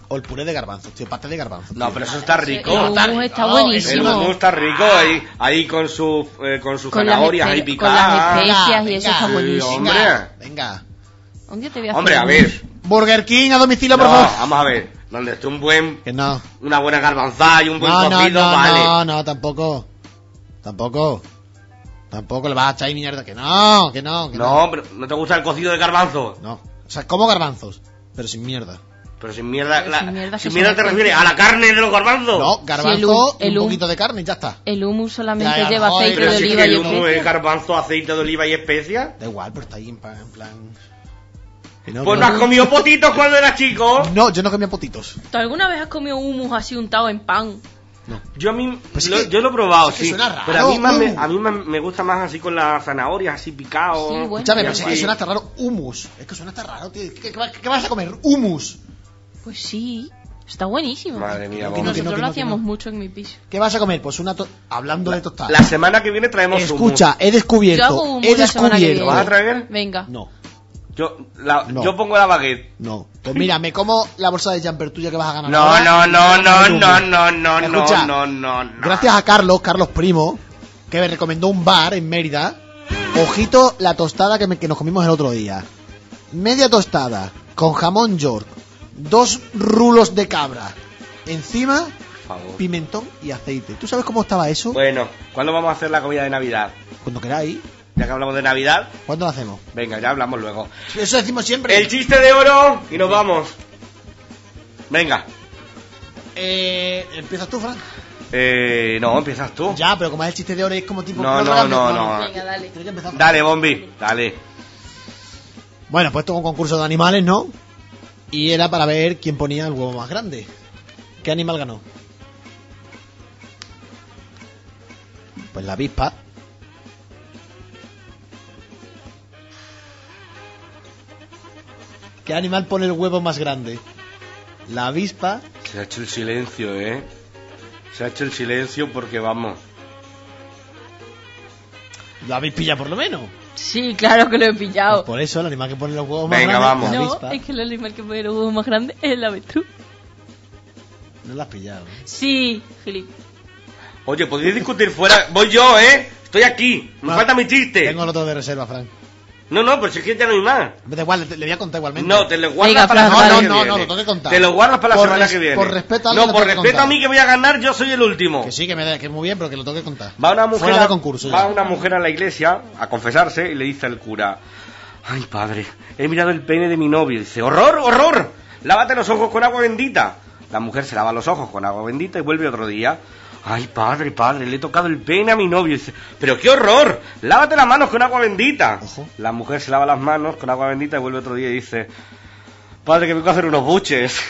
O el puré de garbanzos, tío, pate de garbanzos. No, tío. pero eso está rico. El hummus está buenísimo. El hummus está rico ahí, ahí con sus eh, con sus Con las zanahorias espe- ahí con picadas. las especias y eso está Sí, buenísimo. hombre. Venga. Un día te voy a Hombre, hacer a un- ver. Burger King a domicilio, No, por favor. vamos a ver. Donde esté un buen, Que no. una buena garbanzada y un buen No, no, cocido, no, vale. no, no, tampoco. Tampoco. Tampoco le vas a echar ahí mierda. Que no, que no, que no. No, pero ¿no te gusta el cocido de garbanzos? No. O sea, como garbanzos, pero sin mierda. Pero sin mierda, Pero la- sin mierda sin que mierda se te me refieres cuenta. a la carne de los garbanzos. No, garbanzo Sí, el hum- y el un hum- poquito de carne y ya está. El hummus solamente Ya, ya, lleva joder, aceite Pero de si es oliva que y el hummus es especias. garbanzo, aceite de oliva y especia. Da igual, pero está ahí en plan... En plan... Que no, Pues que no has comido potitos cuando eras chico. No, yo no comía potitos. ¿Tú alguna vez has comido hummus así untado en pan? Yo a mí, Pues es lo- que- yo lo he probado, es que sí. suena raro, Pero a mí, más me, uh. a mí más me gusta más así con las zanahorias, así picado. Sí, bueno. Escúchame, y pero es así. que suena hasta raro. Humus. Es que suena hasta raro, tío. ¿Qué, qué- qué vas a comer? Humus. Pues sí, está buenísimo. Madre mía, Que no, vos. que no, Nosotros que lo no, que hacíamos no. mucho en mi piso. ¿Qué vas a comer? Pues una... To- Hablando de tostadas. La semana que viene traemos Escucha, he Yo hago descubierto... hummus He la semana que descubierto... ¿Lo vas a traer? Venga. No, hummus. Yo, la, No. yo pongo la baguette. no. Pues mira, me como la bolsa de jumper tuya que vas a ganar. No, ahora, no, y no, me como no, el hummus. no, no, no, no, Escucha, no, no, no. Gracias a Carlos, Carlos Primo, que me recomendó un bar en Mérida. Ojito la tostada que, me- que nos comimos el otro día. Media tostada con jamón york, dos rulos de cabra, encima Por favor. pimentón y aceite. ¿Tú sabes cómo estaba eso? Bueno, ¿cuándo vamos a hacer la comida de Navidad? Cuando queráis. Ya que hablamos de Navidad, ¿Cuándo lo hacemos? venga, ya hablamos luego. Eso decimos siempre. El chiste de oro y nos vamos. Venga. Eh, ¿Empiezas tú, Fran? Eh, no, empiezas tú. Ya, pero como es el chiste de oro es como tipo... No, no, programa, no, no. Venga, dale. Tiene que empezar Fran. Dale, Bombi, dale. Bueno, pues esto es un concurso de animales, ¿no? Y era para ver quién ponía el huevo más grande. ¿Qué animal ganó? Pues la avispa. ¿Qué animal pone el huevo más grande? La avispa. Se ha hecho el silencio, ¿eh? Se ha hecho el silencio porque vamos. ¿Lo habéis pillado por lo menos? Sí, claro que lo he pillado. Pues por eso el animal que pone los huevos más Venga, grandes vamos. es la No, avispa. es que el animal que pone los huevos más grande es el avestruz. No lo has pillado. ¿eh? Sí, Filipe. Oye, podéis discutir fuera. Voy yo, ¿eh? Estoy aquí. Me No, falta mi chiste. Tengo el otro de reserva, Frank. No, no, pero si es que ya no hay más. Da igual, le, le voy a contar igualmente. No, te lo guardas Venga, para la Fran, semana no, que no, viene. no, lo tengo que contar. Te lo guardas para la Por semana res- que viene. por respeto a alguien No, lo por tengo que respeto a contar. mí que voy a ganar, yo soy el último. Que sí, que me da, que es muy bien, pero que lo tengo que contar. Va una mujer, Fuera a, de concurso, va ya. una mujer a la iglesia a confesarse y le dice al cura: ay, padre, he mirado el pene de mi novio. Y dice: horror, horror, lávate los ojos con agua bendita. La mujer se lava los ojos con agua bendita y vuelve otro día. Ay, padre, padre, le he tocado el pene a mi novio. Y dice: pero qué horror, lávate las manos con agua bendita. Ojo. La mujer se lava las manos con agua bendita y vuelve otro día y dice: padre, que vengo a hacer unos buches.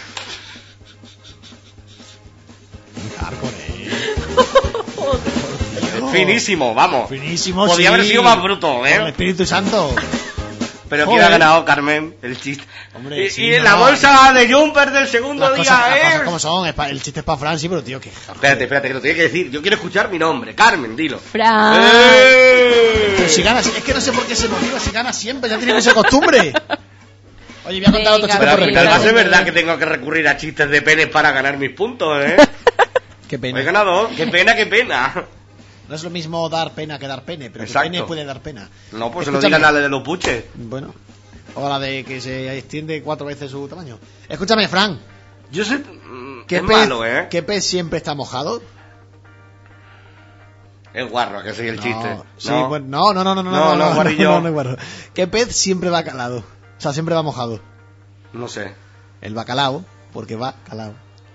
Finísimo, vamos. Finísimo, Podía sí. haber sido más bruto, Con el ¿eh? Espíritu Santo. Pero Joder. quién ha ganado, Carmen, el chiste. Hombre, y sí, y no, la no. bolsa de jumper del segundo Las día, cosas, las ¿eh? cosas como son. es pa- el chiste es para Fran, sí, pero tío, que... Espérate, espérate, que lo tiene que decir. Yo quiero escuchar mi nombre. Carmen, dilo. Fran. ¡Eh! Pero si ganas, es que no sé por qué se motiva si gana siempre, ya tiene que ser costumbre. Oye, voy a contar otro Venga, chiste Pero por al final va a respeto. ser verdad que tengo que recurrir a chistes de penes para ganar mis puntos, ¿eh? Qué He pena. ganado. Qué pena, qué pena. No es lo mismo dar pena que dar pene, pero que Exacto. pene puede dar pena. No, pues se no Escúchame. digan nada de los buches. Bueno, o la de que se extiende cuatro veces su tamaño. Escúchame, Fran. Yo sé... mm, ¿Qué es pez, malo, ¿eh? ¿Qué pez siempre está mojado? Es guarro, que soy el chiste. No, sí, bueno, no, no, no, no, no, No, no, no, guarrillo. no, no, guarro. ¿Qué pez siempre va calado? O sea, siempre va mojado. No sé. El bacalao, porque va calado.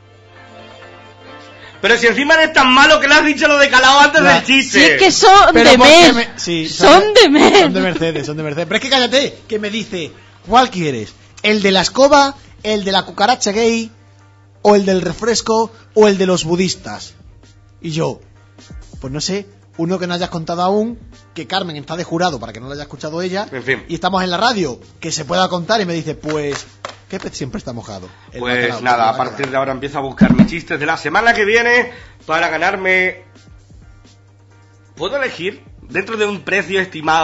Pero si encima eres tan malo que le has dicho lo de calao antes La- del chiste. Sí, es que son Pero de ¿por qué mes. me- sí, son de mes. Son de Mercedes, son de Mercedes. Pero es que cállate, que me dice, ¿cuál quieres? ¿El de la escoba, el de la cucaracha gay, o el del refresco, o el de los budistas? Y yo, pues no sé, uno que no hayas contado aún, que Carmen está de jurado para que no lo haya escuchado ella, En fin. y estamos en la radio, que se pueda contar, y me dice, pues, ¿qué pez siempre está mojado? El Pues bacalao, nada, a el bacalao. partir de ahora empiezo a buscar mis chistes de la semana que viene para ganarme... ¿Puedo elegir dentro de un precio estimado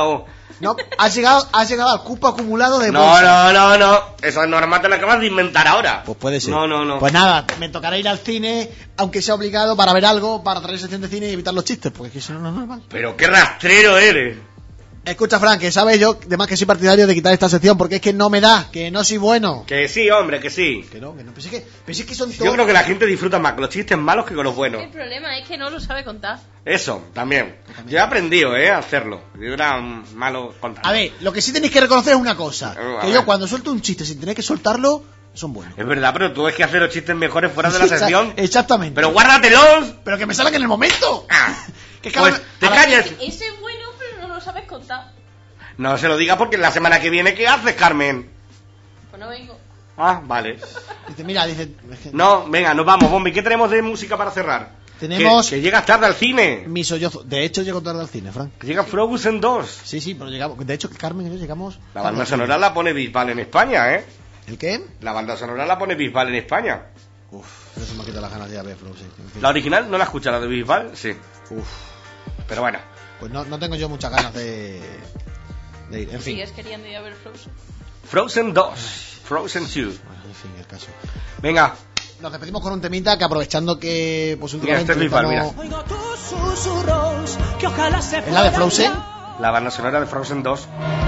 No, has llegado, has llegado al cupo acumulado de No, bolsa. no, no, no. Esa norma te la acabas de inventar ahora. Pues puede ser. No, no, no. Pues nada, me tocará ir al cine, aunque sea obligado, para ver algo, para traer sección de cine y evitar los chistes, porque es que si no, no es normal. Pero qué rastrero eres. Escucha, Frank, que sabes yo, además que soy partidario de quitar esta sección, porque es que no me da, que no soy bueno. Que sí, hombre, que sí. Que no, que no. Pensé que, pensé que son Yo todos... creo que la gente disfruta más con los chistes malos que con los buenos. El problema es que no lo sabe contar. Eso, también. Yo he aprendido, ¿eh? A hacerlo. Yo era un malo contando. A ver, lo que sí tenéis que reconocer es una cosa. Eh, a Que ver. yo cuando suelto un chiste sin tener que soltarlo, son buenos. Es verdad, pero tú ves que hacer los chistes mejores fuera de la Exa- sección. Exactamente. Pero guárdatelos. Pero que me salgan en el momento. Ah, Que cada- pues te a ver, callas. Ese es bueno, pero no lo sabes contar. No se lo diga porque la semana que viene, ¿qué haces, Carmen? Pues no vengo. Ah, vale. Dice, mira, dice... No, venga, nos vamos, Bombi. ¿Qué tenemos de música para cerrar? Tenemos- Que, que llegas tarde al cine. Mi sollozo. De hecho, llego tarde al cine, Frank. Que llega Frozen dos. Sí, sí, pero llegamos. De hecho, Carmen y yo llegamos. La banda sonora la pone Bisbal en España, ¿eh? ¿El qué? La banda sonora la pone Bisbal en España. Uf, pero eso me quita las ganas de ir a ver Frozen. En fin. La original no la escucha, la de Bisbal, sí. Uf. Pero bueno. Pues no, no tengo yo muchas ganas de, de ir. En fin. Sigues queriendo ir a ver Frozen. Frozen dos. Frozen dos. Bueno, en fin, el caso. Venga. Nos despedimos con un temita que aprovechando que pues Mira, últimamente este es Bisbal, estamos- mira. Oigo tus susurros que ojalá se ¿Es la de Frozen? La banda sonora de Frozen dos.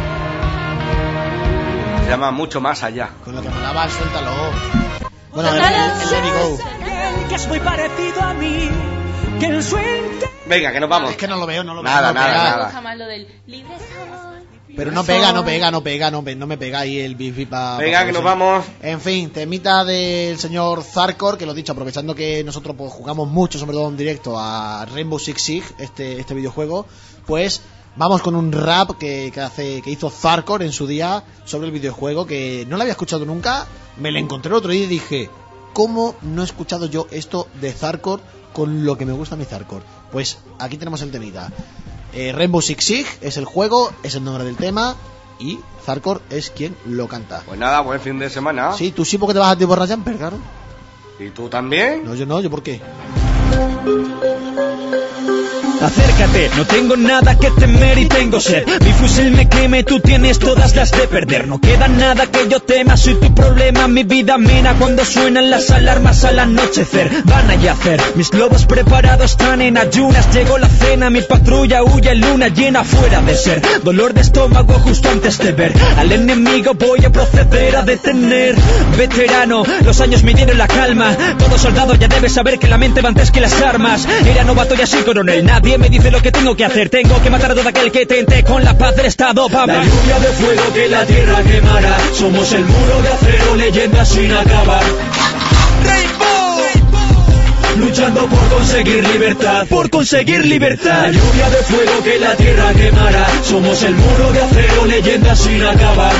Se llama Mucho Más Allá. Con lo que molaba, suéltalo. Bueno, el, el, el Let Me Go. que es muy parecido a mí, que en su inte- Venga, que nos vamos. Es que no lo veo, no lo Nada, veo. no nada, pega. nada. Me gusta más lo del libre soy. Pero no pega, no pega, no pega, no, pe- no me pega ahí el bifi pa- Venga, pa- que nos vamos. En fin, temita del señor Zarkor, que lo he dicho, aprovechando que nosotros pues, jugamos mucho, sobre todo en directo, a Rainbow Six Siege, este, este videojuego, pues vamos con un rap que, que, hace, que hizo Zarkor en su día sobre el videojuego, que no lo había escuchado nunca, me lo encontré el otro día y dije, ¿cómo no he escuchado yo esto de Zarkor con lo que me gusta a mi Zarkor? Pues aquí tenemos el temita. Eh, Rainbow Six Siege es el juego, es el nombre del tema y Zarkor es quien lo canta. Pues nada, buen fin de semana. Sí, tú sí porque te vas a Tiborra Jumper, claro. ¿Y tú también? No, yo no, yo por qué. Acércate, no tengo nada que temer y tengo sed. Mi fusil me queme, tú tienes todas las de perder. No queda nada que yo tema, soy tu problema. Mi vida mena cuando suenan las alarmas al anochecer. Van a yacer, mis lobos preparados están en ayunas. Llegó la cena, mi patrulla huye, luna llena fuera de ser. Dolor de estómago justo antes de ver al enemigo, voy a proceder a detener. Veterano, los años me dieron la calma. Todo soldado ya debe saber que la mente va antes que las armas. Era novato y así coronel, nadie me dice lo que tengo que hacer. Tengo que matar a todo aquel que tente con la paz del estado. Vamos. La lluvia de fuego que la tierra quemará. Somos el muro de acero, leyenda sin acabar. Rainbow, luchando por conseguir libertad, por conseguir libertad. La lluvia de fuego que la tierra quemará. Somos el muro de acero, leyenda sin acabar.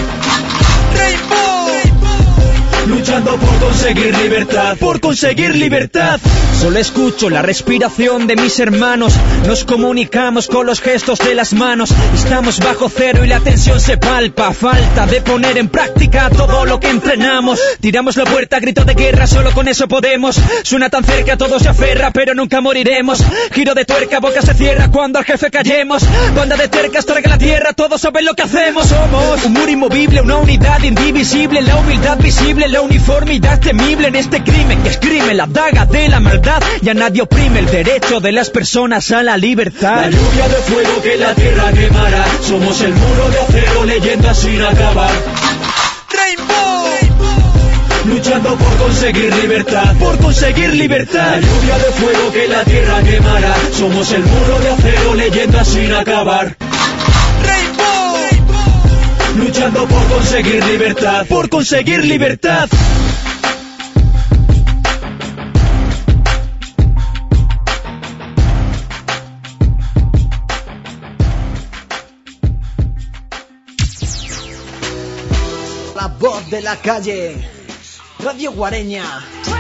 Rainbow, luchando por conseguir libertad, por conseguir libertad. Solo escucho la respiración de mis hermanos. Nos comunicamos con los gestos de las manos. Estamos bajo cero y la tensión se palpa. Falta de poner en práctica todo lo que entrenamos. Tiramos la puerta, grito de guerra, solo con eso podemos. Suena tan cerca, todo se aferra, pero nunca moriremos. Giro de tuerca, boca se cierra cuando al jefe callemos. Banda de tercas, traga la tierra, todos saben lo que hacemos. Somos un muro inmovible, una unidad indivisible. La humildad visible, la uniformidad temible. En este crimen que escribe la daga de la maldad. Ya nadie oprime el derecho de las personas a la libertad. La lluvia de fuego que la tierra quemará. Somos el muro de acero, leyenda sin acabar. Rainbow, luchando por conseguir libertad, por conseguir libertad. La lluvia de fuego que la tierra quemará. Somos el muro de acero, leyenda sin acabar. Rainbow, luchando por conseguir libertad, por conseguir libertad. La voz de la calle, Radio Guareña.